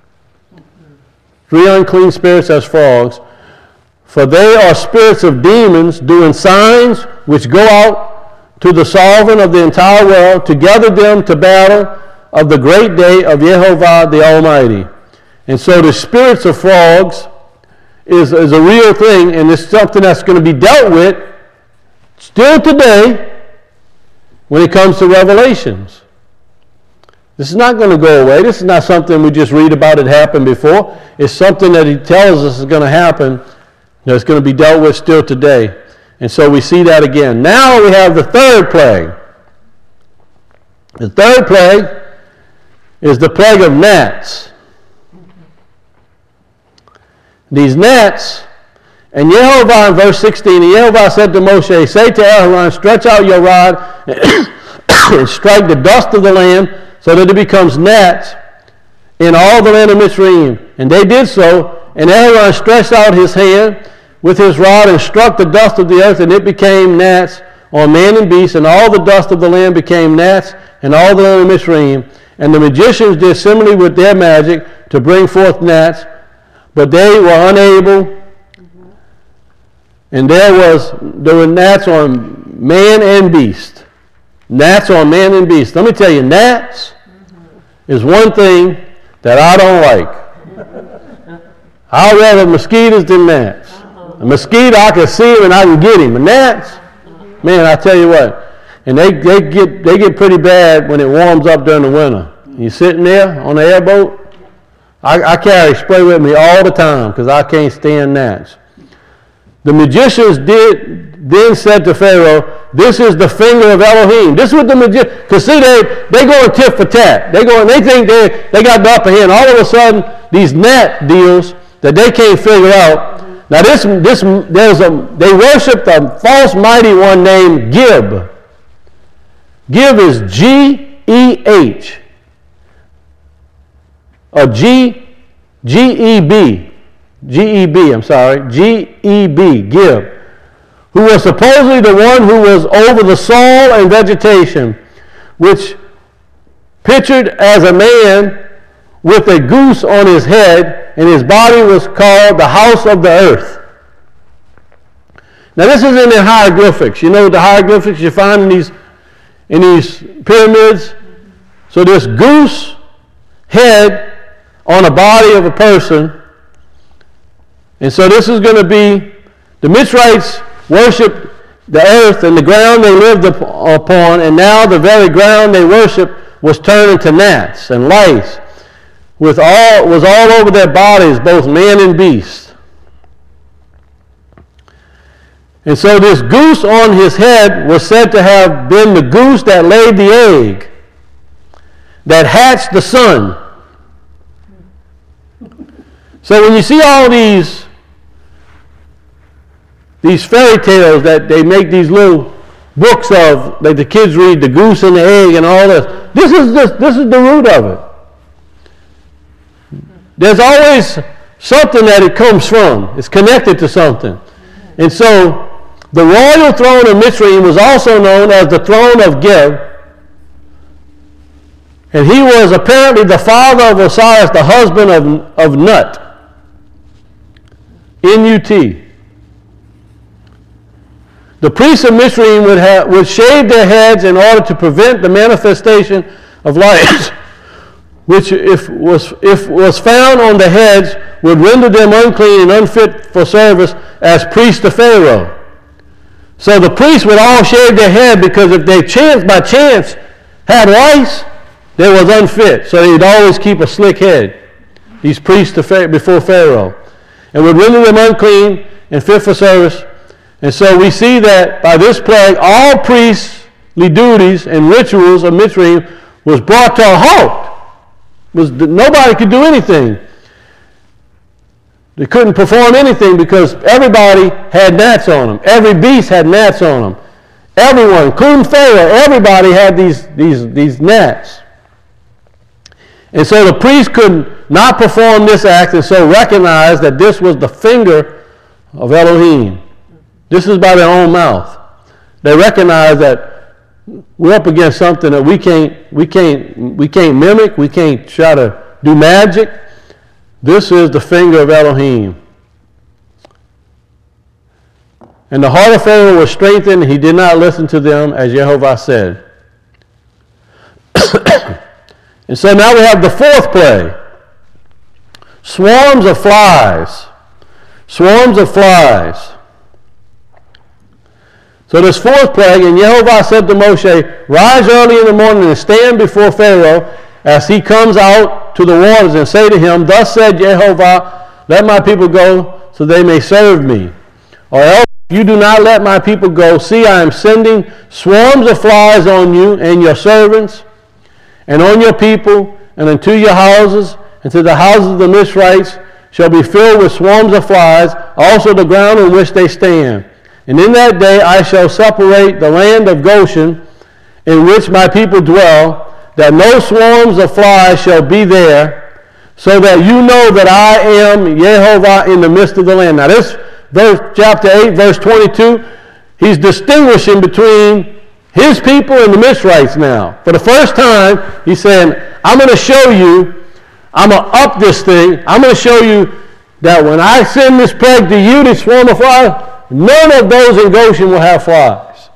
3 unclean spirits as frogs. For they are spirits of demons doing signs which go out to the sovereign of the entire world to gather them to battle of the great day of Yehovah the Almighty. And so the spirits of frogs is a real thing, and it's something that's going to be dealt with still today when it comes to Revelations. This is not going to go away. This is not something we just read about it happened before. It's something that he tells us is going to happen that's going to be dealt with still today. And so we see that again. Now we have the third plague. The third plague is the plague of gnats. These gnats, and Yehovah in verse 16, and Yehovah said to Moshe, say to Aaron, stretch out your rod and strike the dust of the land so that it becomes gnats in all the land of Mitzrayim. And they did so, and Aaron stretched out his hand with his rod and struck the dust of the earth, and it became gnats on man and beast, and all the dust of the land became gnats, and all the land of Mitzrayim. And the magicians did similarly with their magic to bring forth gnats, but they were unable. And there were gnats on man and beast. Gnats on man and beast. Let me tell you, gnats is one thing that I don't like. I'd rather mosquitoes than gnats. A mosquito, I can see him and I can get him. But gnats, man, I tell you what. And they get pretty bad when it warms up during the winter. You're sitting there on the airboat. I carry spray with me all the time because I can't stand gnats. The magicians then said to Pharaoh, "This is the finger of Elohim." This is what the magicians, because see, they going tit for tat. They think they got the upper hand. All of a sudden, these gnat deals that they can't figure out. Now they worshipped a false mighty one named Gib. Gib is G-E-H. Or G-E-B. G-E-B, I'm sorry. G-E-B, Gib. Who was supposedly the one who was over the soil and vegetation, which pictured as a man with a goose on his head, and his body was called the house of the earth. Now this is in the hieroglyphics. You know the hieroglyphics you find in these pyramids? So this goose head on a body of a person. And so this is going to be, the Mitzrites worshipped the earth and the ground they lived upon, and now the very ground they worshiped was turned into gnats and lice, was all over their bodies, both man and beast. And so this goose on his head was said to have been the goose that laid the egg, that hatched the son. So when you see all these fairy tales that they make these little books of, that the kids read, the goose and the egg and all this, this is the root of it. There's always something that it comes from. It's connected to something. And so the royal throne of Mitzrayim was also known as the throne of Geb. And he was apparently the father of Osiris, the husband of Nut. N-U-T. The priests of Mitzrayim would shave their heads in order to prevent the manifestation of lice, which if was found on the heads would render them unclean and unfit for service as priests to Pharaoh. So the priests would all shave their head because if they by chance had lice, they was unfit. So they'd always keep a slick head, these priests before Pharaoh, and would render them unclean and fit for service. And so we see that by this plague, all priestly duties and rituals of Mitzrayim was brought to a halt. Nobody could do anything. They couldn't perform anything because everybody had gnats on them. Every beast had gnats on them. Everyone, including Pharaoh, everybody had these gnats. And so the priest could not perform this act and so recognize that this was the finger of Elohim. This is by their own mouth. They recognize that we're up against something that we can't mimic. We can't try to do magic. This is the finger of Elohim. And the heart of Pharaoh was strengthened, and he did not listen to them, as Jehovah said. And so now we have the fourth plague. Swarms of flies. Swarms of flies. So this fourth plague, and Jehovah said to Moshe, "Rise early in the morning and stand before Pharaoh as he comes out to the waters, and say to him, Thus said Jehovah, let my people go so they may serve me. Or else if you do not let my people go, see, I am sending swarms of flies on you and your servants, and on your people, and unto your houses, and to the houses of the Mizrites shall be filled with swarms of flies, also the ground on which they stand. And in that day I shall separate the land of Goshen, in which my people dwell, that no swarms of flies shall be there, so that you know that I am Yehovah in the midst of the land. Now this verse, chapter 8, verse 22, he's distinguishing between his people and the Mizrahites now. For the first time, he's saying, I'm going to show you, I'm going to up this thing, I'm going to show you that when I send this plague to you, this swarm of flies, none of those in Goshen will have flies.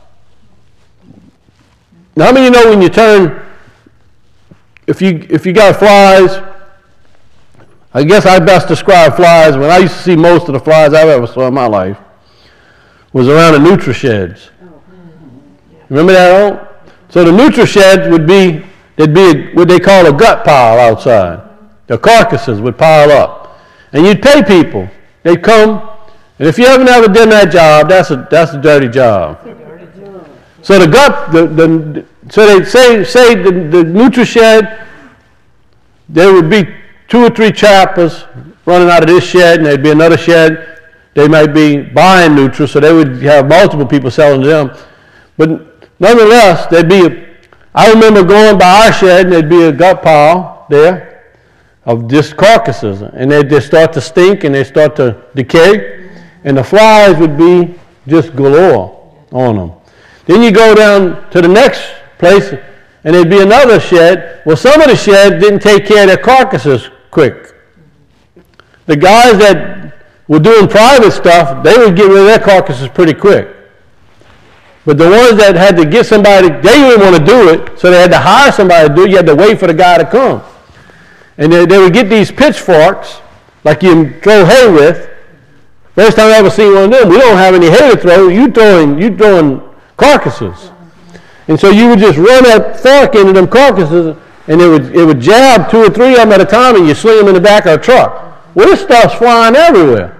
Now, how many of you know when you turn, if you got flies, I guess I best describe flies. When I used to see most of the flies I've ever saw in my life was around the Nutrisheds. Remember that, Old? So the Nutrisheds they'd be what they call a gut pile outside. The carcasses would pile up. And you'd pay people. They'd come, and if you haven't ever done that job, that's a dirty job. So so they'd say the Nutrished, there would be 2 or 3 choppers running out of this shed, and there'd be another shed. They might be buying Nutri, so they would have multiple people selling to them. But nonetheless, I remember going by our shed, and there'd be a gut pile there of just carcasses, and they'd just start to stink, and they'd start to decay, and the flies would be just galore on them. Then you go down to the next place, and there'd be another shed. Well, some of the sheds didn't take care of their carcasses quick. The guys that were doing private stuff, they would get rid of their carcasses pretty quick. But the ones that had to get somebody, they didn't want to do it, so they had to hire somebody to do it. You had to wait for the guy to come. And they would get these pitchforks, like you throw hay with. First time I ever seen one of them, we don't have any hay to throw. You throwing carcasses. And so you would just run that fork into them carcasses, and it would jab 2 or 3 of them at a time, and you sling them in the back of a truck. Well, this stuff's flying everywhere.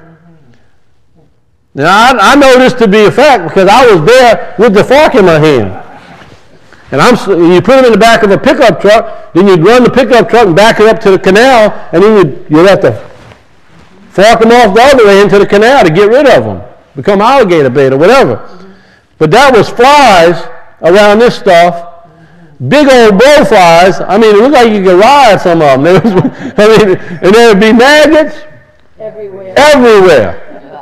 Now, I know this to be a fact because I was there with the fork in my hand. And you put them in the back of a pickup truck, then you'd run the pickup truck and back it up to the canal, and then you'd have to fork them off the other end to the canal to get rid of them, become alligator bait or whatever. But that was flies around this stuff. Big old blowflies. I mean, it looked like you could ride some of them. And there would be maggots everywhere.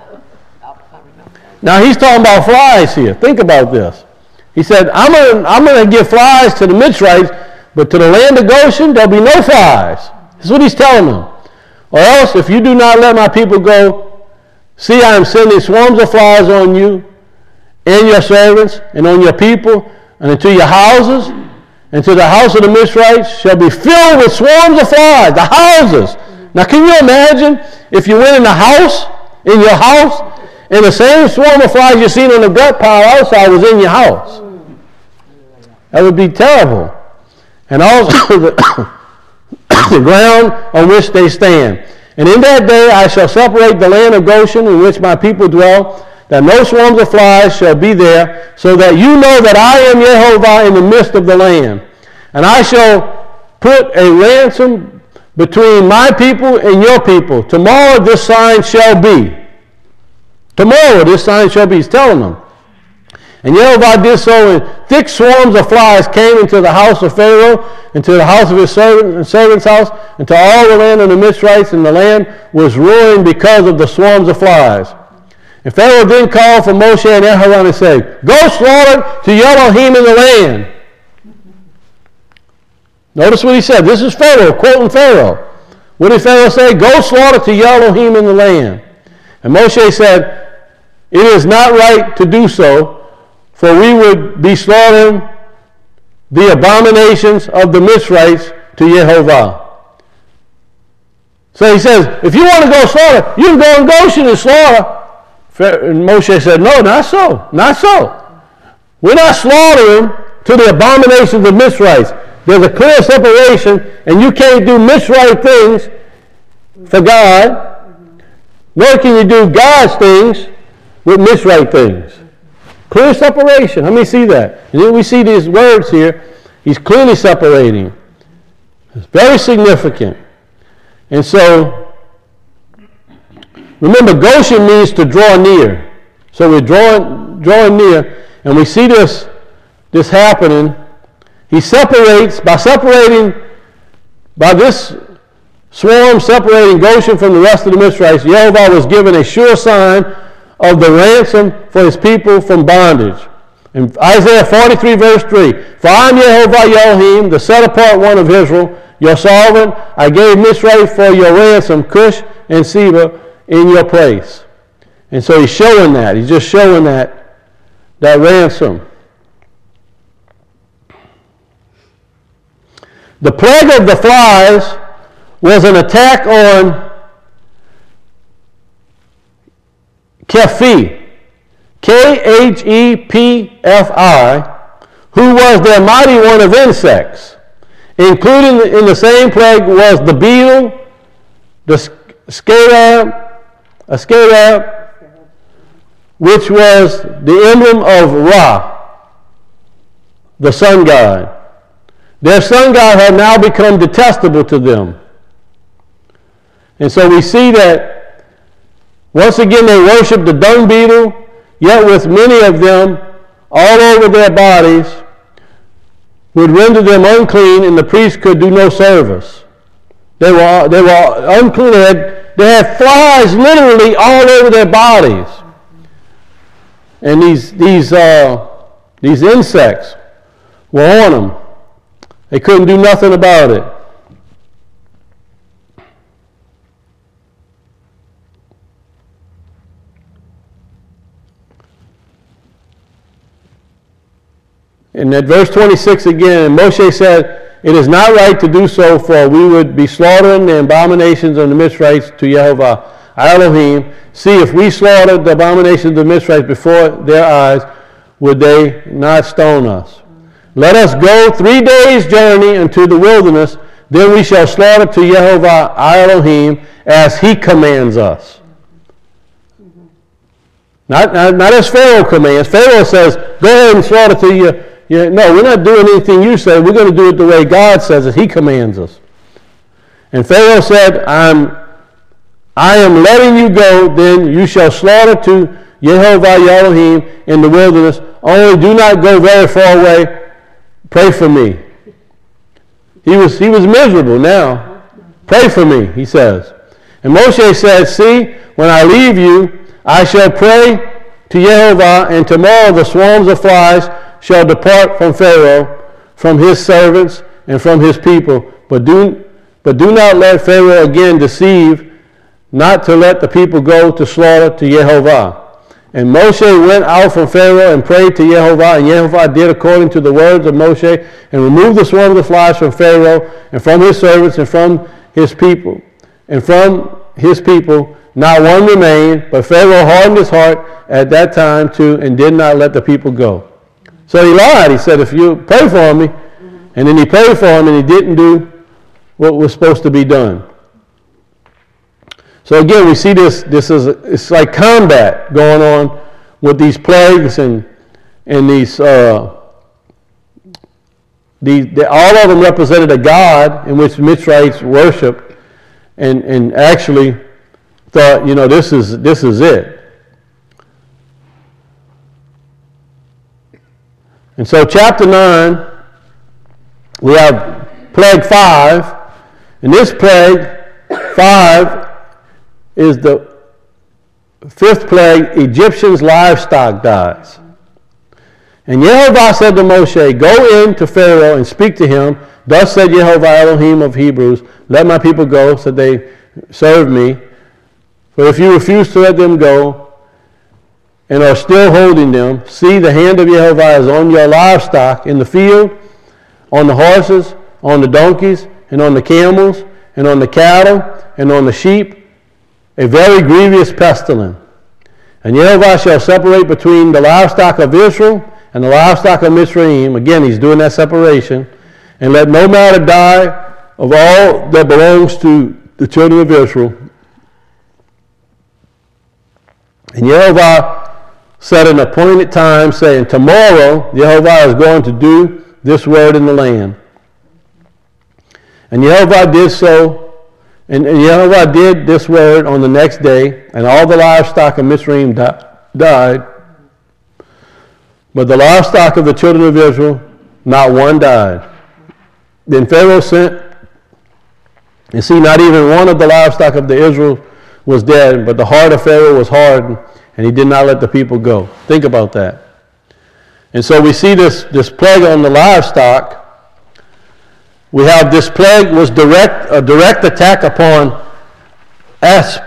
Now he's talking about flies here. Think about this. He said, I'm going to give flies to the Mitzrahites, but to the land of Goshen, there'll be no flies. This is what he's telling them. Or else, if you do not let my people go, see, I am sending swarms of flies on you and your servants and on your people and into your houses, and to the house of the Mizrahites shall be filled with swarms of flies, the houses. Now, can you imagine if you went in your house, and the same swarm of flies you seen on the gut pile outside was in your house? That would be terrible. And also the ground on which they stand. And in that day I shall separate the land of Goshen in which my people dwell, that no swarms of flies shall be there, so that you know that I am Yehovah in the midst of the land. And I shall put a ransom between my people and your people. Tomorrow this sign shall be. Tomorrow this sign shall be. He's telling them. And Yehovah did so, and thick swarms of flies came into the house of Pharaoh, into the house of his servant's house, and to all the land of the Mizrahites, and the land was ruined because of the swarms of flies. And Pharaoh then called for Moshe and Aaron and said, go slaughter to Elohim in the land. Notice what he said. This is Pharaoh, quoting Pharaoh. What did Pharaoh say? Go slaughter to Elohim in the land. And Moshe said, it is not right to do so, for we would be slaughtering the abominations of the Mizrahites to Yehovah. So he says, if you want to go slaughter, you can go in Goshen and slaughter. And Moshe said, no, not so. Not so. We're not slaughtering to the abominations of the Mizrahites. There's a clear separation, and you can't do Mizrahite things for God, nor can you do God's things with Mizrahite things. Clear separation. Let me see that. And then we see these words here. He's clearly separating. It's very significant. And so, remember, Goshen means to draw near. So we're drawing near, and we see this happening. He separates, by separating, by this swarm separating Goshen from the rest of the Mizrahites, Yehovah was given a sure sign of the ransom for his people from bondage. In Isaiah 43 verse 3, for I am Yehovah Elohim, the set apart one of Israel, your sovereign. I gave Mizraim for your ransom, Cush and Seba in your place. And so he's showing that. He's just showing that ransom. The plague of the flies was an attack on Kephi, Khephi, who was their mighty one of insects. Including in the same plague was the beetle, the scarab, which was the emblem of Ra, the sun god. Their sun god had now become detestable to them. And so we see that once again they worshiped the dung beetle, yet with many of them all over their bodies would render them unclean, and the priest could do no service. They were unclean. They had flies literally all over their bodies. And these insects were on them. They couldn't do nothing about it. And at verse 26 again, and Moshe said, it is not right to do so, for we would be slaughtering the abominations of the Mizrahites to Yehovah Elohim. See, if we slaughtered the abominations of the Mizrahites before their eyes, would they not stone us? Let us go 3 days' journey into the wilderness, then we shall slaughter to Yehovah Elohim as he commands us. Not as Pharaoh commands. Pharaoh says, go ahead and slaughter to you. No, we're not doing anything you say. We're going to do it the way God says it. He commands us. And Pharaoh said, I am letting you go, then you shall slaughter to Yehovah Elohim in the wilderness. Only do not go very far away. Pray for me. He was miserable now. Pray for me, he says. And Moshe said, see, when I leave you, I shall pray to Yehovah, and tomorrow the swarms of flies shall depart from Pharaoh, from his servants, and from his people. But do not let Pharaoh again deceive, not to let the people go to slaughter to Yehovah. And Moshe went out from Pharaoh and prayed to Yehovah, and Yehovah did according to the words of Moshe, and removed the swarm of the flies from Pharaoh, and from his servants, and from his people. And from his people not one remained, but Pharaoh hardened his heart at that time too, and did not let the people go. So he lied. He said, if you pray for me, and then he prayed for him, and he didn't do what was supposed to be done. So again, we see it's like combat going on with these plagues and these all of them represented a god in which Mizrahites worshiped, and actually thought, this is it. And so chapter 9, we have plague 5, and this plague 5 is the 5th plague. Egyptians' livestock dies. And Yehovah said to Moshe, go in to Pharaoh and speak to him. Thus said Yehovah Elohim of Hebrews, let my people go so they serve me. For if you refuse to let them go and are still holding them, see, the hand of Yehovah is on your livestock in the field, on the horses, on the donkeys, and on the camels, and on the cattle, and on the sheep, a very grievous pestilence. And Yehovah shall separate between the livestock of Israel and the livestock of Mizraim. Again, he's doing that separation. And let no matter die of all that belongs to the children of Israel. And Yehovah set an appointed time, saying, tomorrow Yehovah is going to do this word in the land. And Yehovah did so. And Yehovah did this word on the next day, and all the livestock of Mizraim died. But the livestock of the children of Israel, not one died. Then Pharaoh sent You see, not even one of the livestock of the Israel was dead, but the heart of Pharaoh was hardened, and he did not let the people go. Think about that. And so we see this plague on the livestock. We have this plague was a direct attack upon Asp,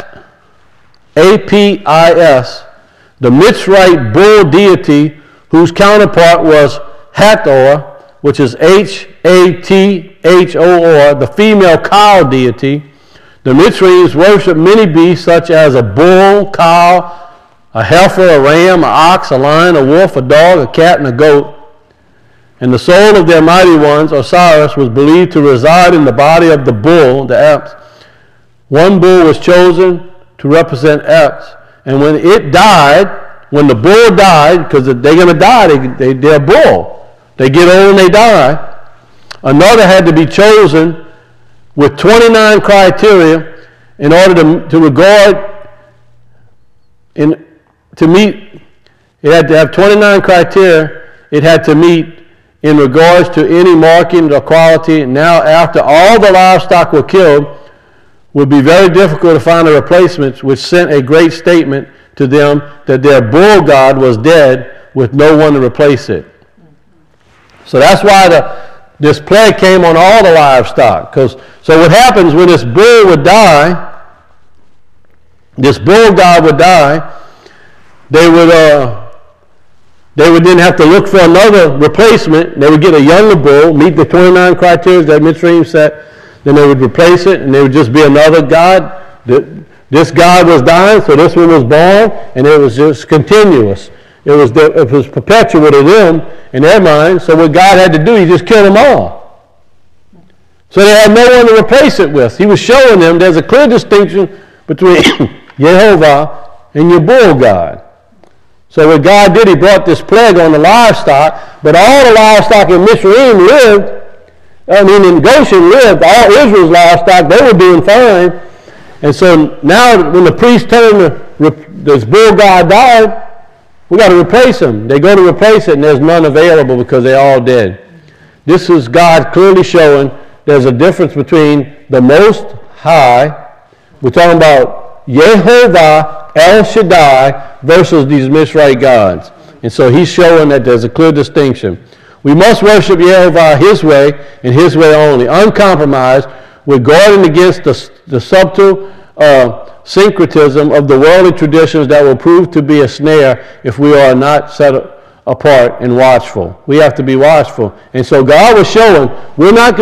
A-P-I-S, the Mitzrite bull deity, whose counterpart was Hathor, which is H-A-T-H-O-R, the female cow deity. The Mitzrayim worship many beasts such as a bull, cow, a heifer, a ram, an ox, a lion, a wolf, a dog, a cat, and a goat. And the soul of their mighty ones, Osiris, was believed to reside in the body of the bull, the Eps. One bull was chosen to represent Eps. And when it died, when the bull died, because they're going to die, they're a bull. They get old and they die. Another had to be chosen with 29 criteria in order to meet. It had to have 29 criteria it had to meet in regards to any marking or quality. Now, after all the livestock were killed, it would be very difficult to find a replacement, which sent a great statement to them that their bull god was dead with no one to replace it. So that's why this plague came on all the livestock. So what happens when this bull would die, this bull god would die, they would then have to look for another replacement. They would get a younger bull, meet the 29 criteria that Mitzrayim set, then they would replace it, and there would just be another god. This god was dying, so this one was born, and it was just continuous. It was perpetual to them in their minds. So what God had to do, he just killed them all. So they had no one to replace it with. He was showing them there's a clear distinction between Jehovah and your bull god. So what God did, he brought this plague on the livestock, but all the livestock in Mitzrayim in Goshen lived, all Israel's livestock, they were doing fine. And so now when the priest turned this bull god died, we got to replace him. They go to replace it, and there's none available because they're all dead. This is God clearly showing there's a difference between the Most High, we're talking about Yehovah El Shaddai, versus these Mitzrayim gods. And so he's showing that there's a clear distinction. We must worship Yehovah his way and his way only, uncompromised, with guarding against the subtle syncretism of the worldly traditions that will prove to be a snare if we are not set apart and watchful. We have to be watchful. And so God was showing we don't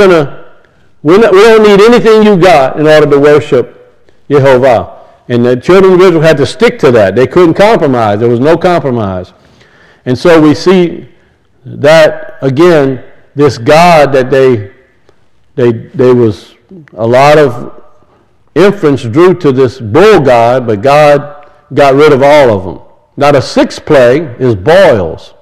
need anything you got in order to worship Yehovah. And the children of Israel had to stick to that. They couldn't compromise. There was no compromise. And so we see that, again, this God that they was a lot of inference drew to this bull god, but God got rid of all of them. Now the sixth plague is boils.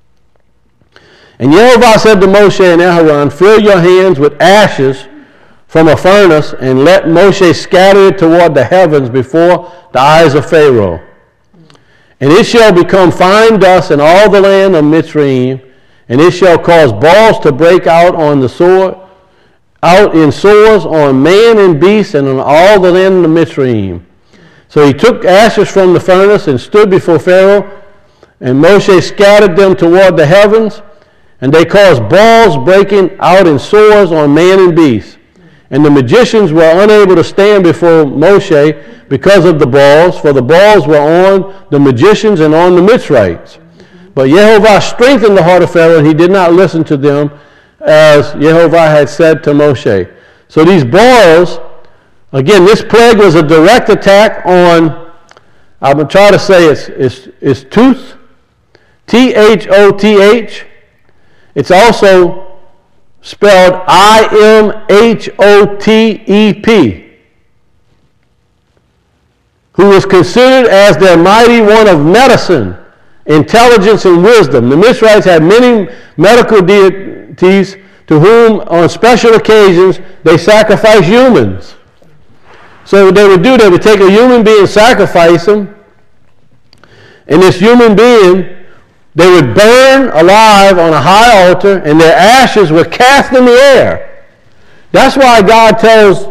And Yehovah said to Moshe and Aaron, fill your hands with ashes from a furnace, and let Moshe scatter it toward the heavens before the eyes of Pharaoh. And it shall become fine dust in all the land of Mitzrayim, and it shall cause balls to break out in sores on man and beast, and on all the land of Mitzrayim. So he took ashes from the furnace and stood before Pharaoh, and Moshe scattered them toward the heavens, and they caused balls breaking out in sores on man and beast. And the magicians were unable to stand before Moshe because of the balls, for the balls were on the magicians and on the Mitzrites. But Yehovah strengthened the heart of Pharaoh, and he did not listen to them, as Yehovah had said to Moshe. So these boils, again, this plague was a direct attack on, I'm going to try to say it's tooth, T-H-O-T-H. It's also spelled I-M-H-O-T-E-P, who was considered as their mighty one of medicine, intelligence, and wisdom. The Mitzrites had many medical deities to whom, on special occasions, they sacrificed humans. So what they would do, they would take a human being and sacrifice him, and this human being, they would burn alive on a high altar, and their ashes were cast in the air. That's why God tells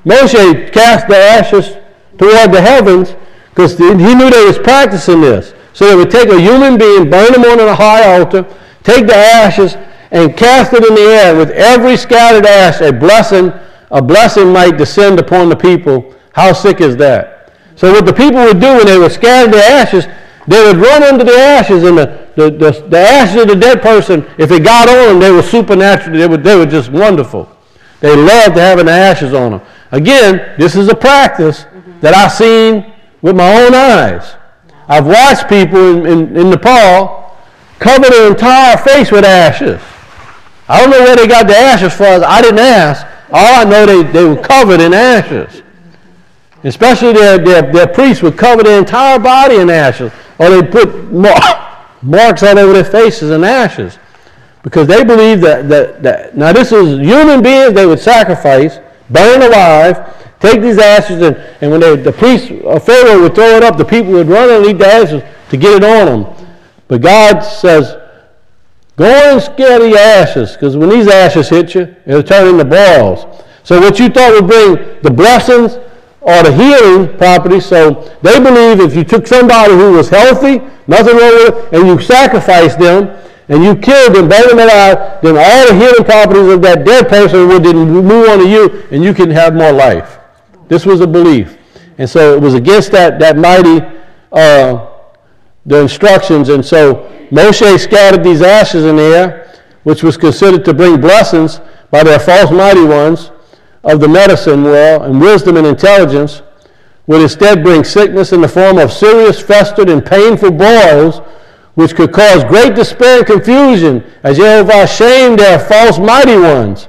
Moshe cast the ashes toward the heavens because he knew they was practicing this. So they would take a human being, burn him on a high altar, take the ashes, and cast it in the air. With every scattered ash, a blessing might descend upon the people. How sick is that? So what the people would do when they would scatter the ashes, they would run under the ashes, and the ashes of the dead person, if it got on them, they were supernatural. They were just wonderful. They loved having the ashes on them. Again, this is a practice that I've seen with my own eyes. I've watched people in Nepal cover their entire face with ashes. I don't know where they got the ashes from. I didn't ask. All I know, they were covered in ashes. Especially their priests would cover their entire body in ashes. Or they put marks all over their faces in ashes. Because they believed that now this is human beings they would sacrifice, burn alive, take these ashes, and when the priest or Pharaoh would throw it up, the people would run and eat the ashes to get it on them. But God says, go and scatter the ashes, because when these ashes hit you, it'll turn into balls. So what you thought would bring the blessings or the healing properties, so they believe if you took somebody who was healthy, nothing wrong with it, and you sacrificed them, and you killed them, burned them alive, then all the healing properties of that dead person would then move on to you, and you can have more life. This was a belief. And so it was against that mighty, the instructions. And so Moshe scattered these ashes in the air, which was considered to bring blessings by their false mighty ones of the medicine world, and wisdom and intelligence, would instead bring sickness in the form of serious, festered, and painful boils, which could cause great despair and confusion, as Jehovah shamed their false mighty ones.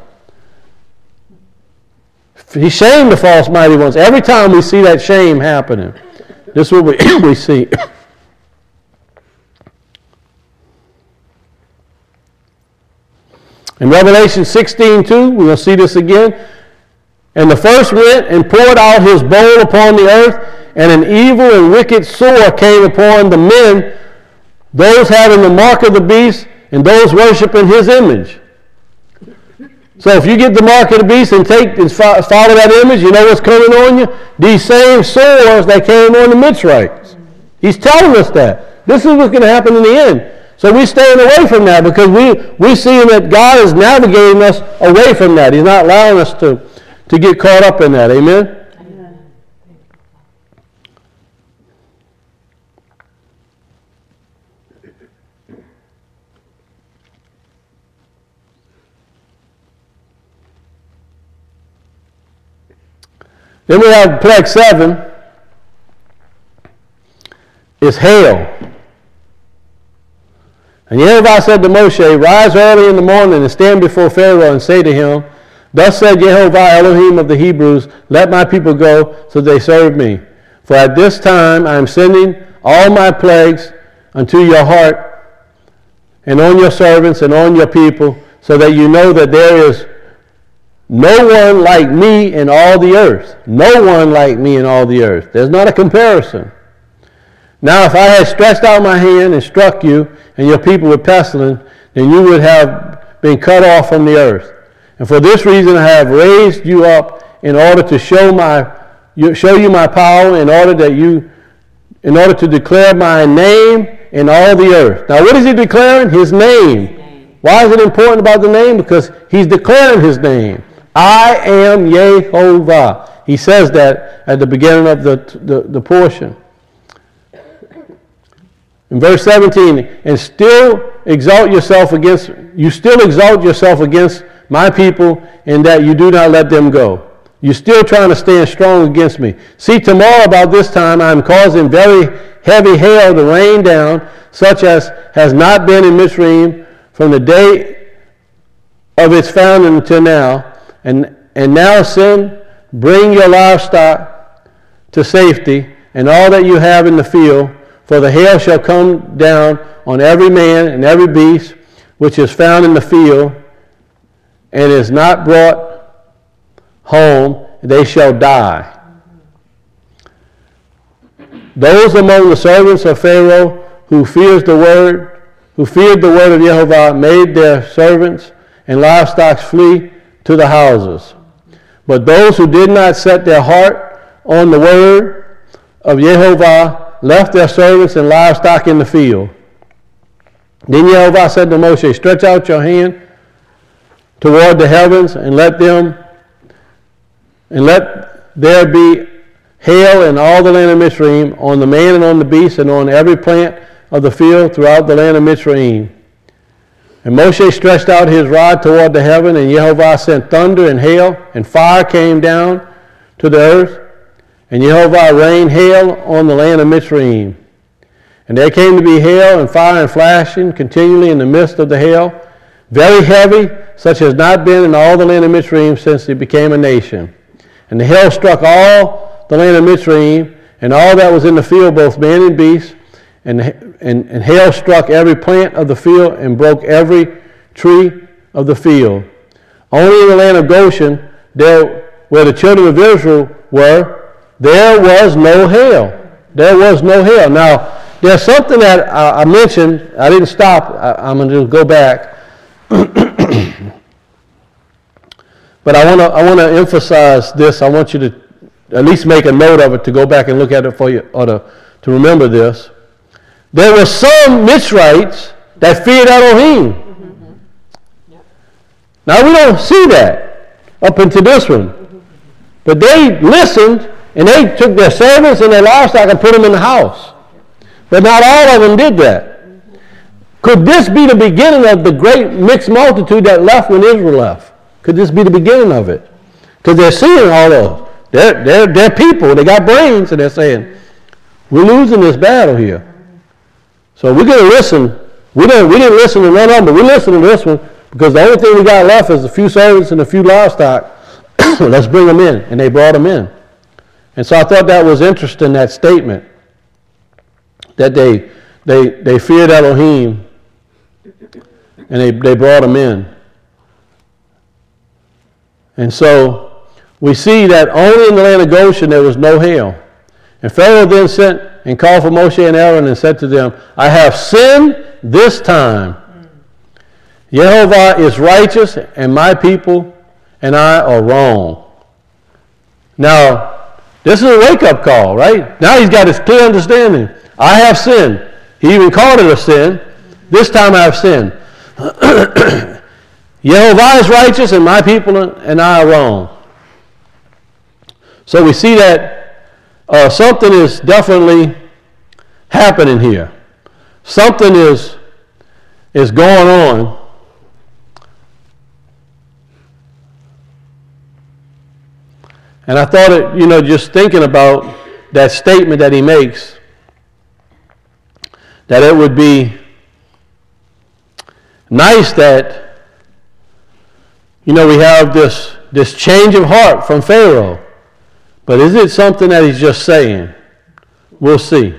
He shamed the false mighty ones. Every time we see that shame happening, this is what we see. In Revelation 16:2, we're going to see this again. And the first went and poured out his bowl upon the earth, and an evil and wicked sore came upon the men, those having the mark of the beast, and those worshiping his image. So if you get the mark of the beast and follow that image, you know what's coming on you? These same sores that came on the Mitzrites. He's telling us that. This is what's going to happen in the end. So we're staying away from that because we're seeing that God is navigating us away from that. He's not allowing us to get caught up in that. Amen? Then we have plague 7. It's hail. And Jehovah said to Moshe, rise early in the morning and stand before Pharaoh and say to him, thus said Jehovah Elohim of the Hebrews, let my people go so they serve me. For at this time I am sending all my plagues unto your heart and on your servants and on your people, so that you know that there is no one like me in all the earth. No one like me in all the earth. There's not a comparison. Now if I had stretched out my hand and struck you and your people with pestilence, then you would have been cut off from the earth. And for this reason I have raised you up in order to show you my power, in order to declare my name in all the earth. Now what is he declaring? His name. Why is it important about the name? Because he's declaring his name. I am Yehovah. He says that at the beginning of the portion. In verse 17, and you still exalt yourself against my people in that you do not let them go. You're still trying to stand strong against me. See, tomorrow about this time I am causing very heavy hail to rain down, such as has not been in Mitzrayim from the day of its founding until now. And now send, bring your livestock to safety, and all that you have in the field, for the hail shall come down on every man and every beast which is found in the field, and is not brought home, they shall die. Those among the servants of Pharaoh who feared the word of Jehovah made their servants and livestock flee to the houses. But those who did not set their heart on the word of Yehovah left their servants and livestock in the field. Then Yehovah said to Moshe, stretch out your hand toward the heavens and let there be hail in all the land of Mitzrayim, on the man and on the beast, and on every plant of the field throughout the land of Mitzrayim. And Moshe stretched out his rod toward the heaven, and Yehovah sent thunder and hail, and fire came down to the earth, and Yehovah rained hail on the land of Mitzrayim. And there came to be hail and fire and flashing continually in the midst of the hail, very heavy, such as not been in all the land of Mitzrayim since it became a nation. And the hail struck all the land of Mitzrayim, and all that was in the field, both man and beast, and hail struck every plant of the field and broke every tree of the field. Only in the land of Goshen, there where the children of Israel were, there was no hail. There was no hail. Now, there's something that I mentioned. I didn't stop. I'm going to just go back. But I want to emphasize this. I want you to at least make a note of it, to go back and look at it for you, or to remember this. There were some Mitzrites that feared Elohim. Mm-hmm. Yep. Now we don't see that up into this one. Mm-hmm. But they listened, and they took their servants and their livestock and put them in the house. But not all of them did that. Mm-hmm. Could this be the beginning of the great mixed multitude that left when Israel left? Could this be the beginning of it? Because they're seeing all those. They're people. They got brains, and they're saying, we're losing this battle here. So we're going to listen. We didn't listen to none of them, but we listened to this one because the only thing we got left is a few servants and a few livestock. Let's bring them in. And they brought them in. And so I thought that was interesting, that statement, that they feared Elohim and they brought them in. And so we see that only in the land of Goshen there was no hail. And Pharaoh then sent and called for Moshe and Aaron and said to them, I have sinned this time. Yehovah is righteous, and my people and I are wrong. Now, this is a wake-up call, right? Now he's got his clear understanding. I have sinned. He even called it a sin. This time I have sinned. Yehovah is righteous, and my people and I are wrong. So we see that something is definitely happening here. Something is going on. And I thought it, just thinking about that statement that he makes, that it would be nice that, we have this change of heart from Pharaoh. But is it something that he's just saying? We'll see.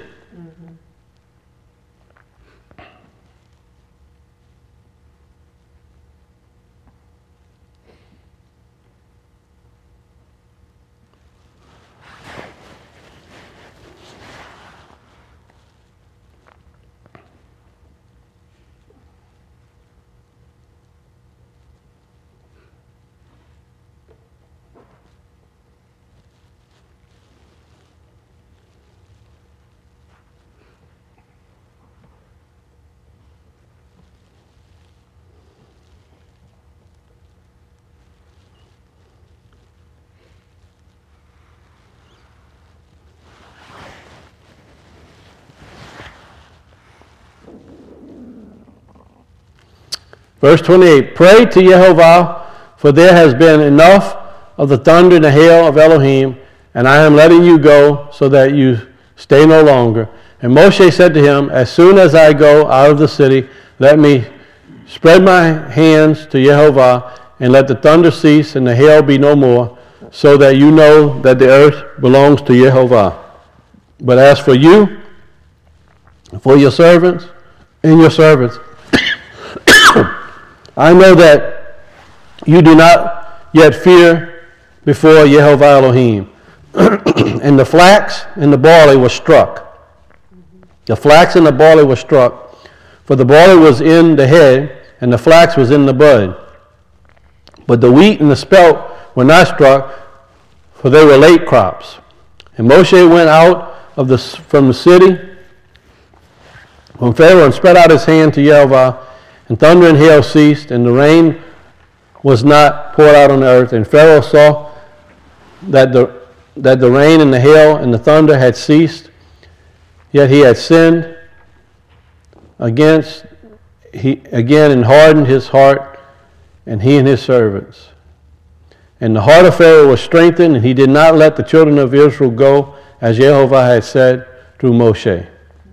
Verse 28, pray to Yehovah, for there has been enough of the thunder and the hail of Elohim, and I am letting you go so that you stay no longer. And Moshe said to him, as soon as I go out of the city, let me spread my hands to Yehovah, and let the thunder cease and the hail be no more, so that you know that the earth belongs to Yehovah. But as for you, for your servants and your servants, I know that you do not yet fear before Yehovah Elohim. And the flax and the barley were struck. The flax and the barley were struck, for the barley was in the head, and the flax was in the bud. But the wheat and the spelt were not struck, for they were late crops. And Moshe went out from the city from Pharaoh and spread out his hand to Yehovah, and thunder and hail ceased, and the rain was not poured out on the earth. And Pharaoh saw that the rain and the hail and the thunder had ceased, yet he had sinned again and hardened his heart, and he and his servants. And the heart of Pharaoh was strengthened, and he did not let the children of Israel go, as Yehovah had said through Moshe.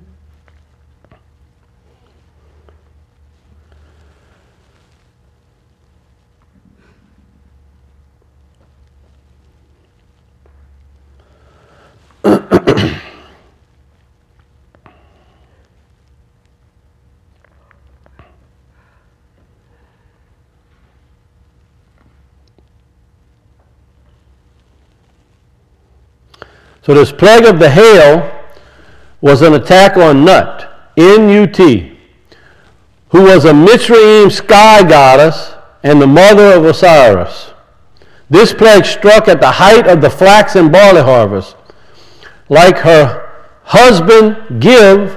So this plague of the hail was an attack on Nut, N-U-T, who was a Mitzrayim sky goddess and the mother of Osiris. This plague struck at the height of the flax and barley harvest. Like her husband Geb,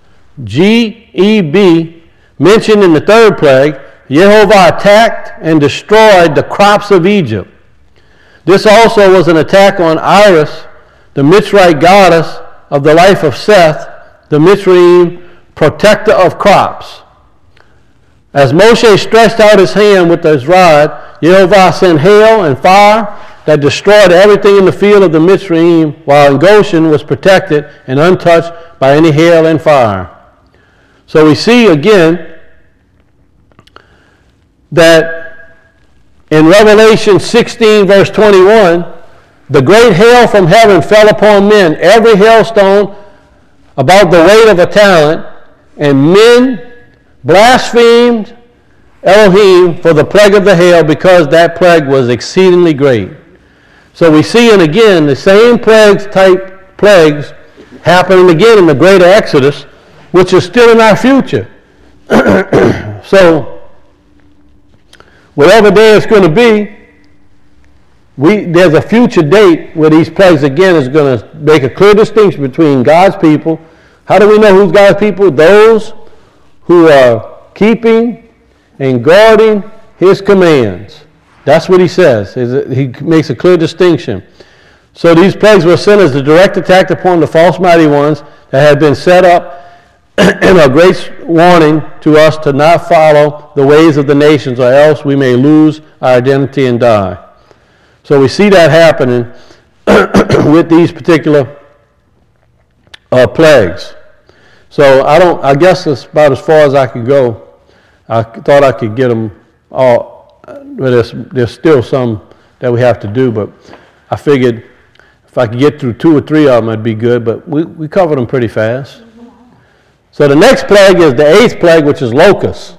G-E-B, mentioned in the third plague, Yehovah attacked and destroyed the crops of Egypt. This also was an attack on Iris, the Mitzrayim goddess of the life of Seth, the Mitzrayim protector of crops. As Moshe stretched out his hand with his rod, Yehovah sent hail and fire that destroyed everything in the field of the Mitzrayim, while in Goshen was protected and untouched by any hail and fire. So we see again that in Revelation 16 verse 21, the great hail from heaven fell upon men, every hailstone about the weight of a talent, and men blasphemed Elohim for the plague of the hail, because that plague was exceedingly great. So we see, and again, the same plagues happening again in the greater Exodus, which is still in our future. So, whatever day it's going to be, there's a future date where these plagues again is going to make a clear distinction between God's people. How do we know who's God's people? Those who are keeping and guarding his commands. That's what he says. He makes a clear distinction. So these plagues were sent as a direct attack upon the false mighty ones that had been set up, and a great warning to us to not follow the ways of the nations, or else we may lose our identity and die. So we see that happening with these particular plagues. So I guess that's about as far as I could go. I thought I could get them all, but there's still some that we have to do, but I figured if I could get through 2 or 3 of them, it'd be good, but we covered them pretty fast. So the next plague is the 8th plague, which is locusts.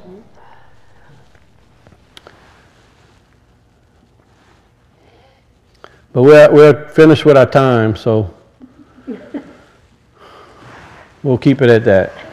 But we're finished with our time, so we'll keep it at that.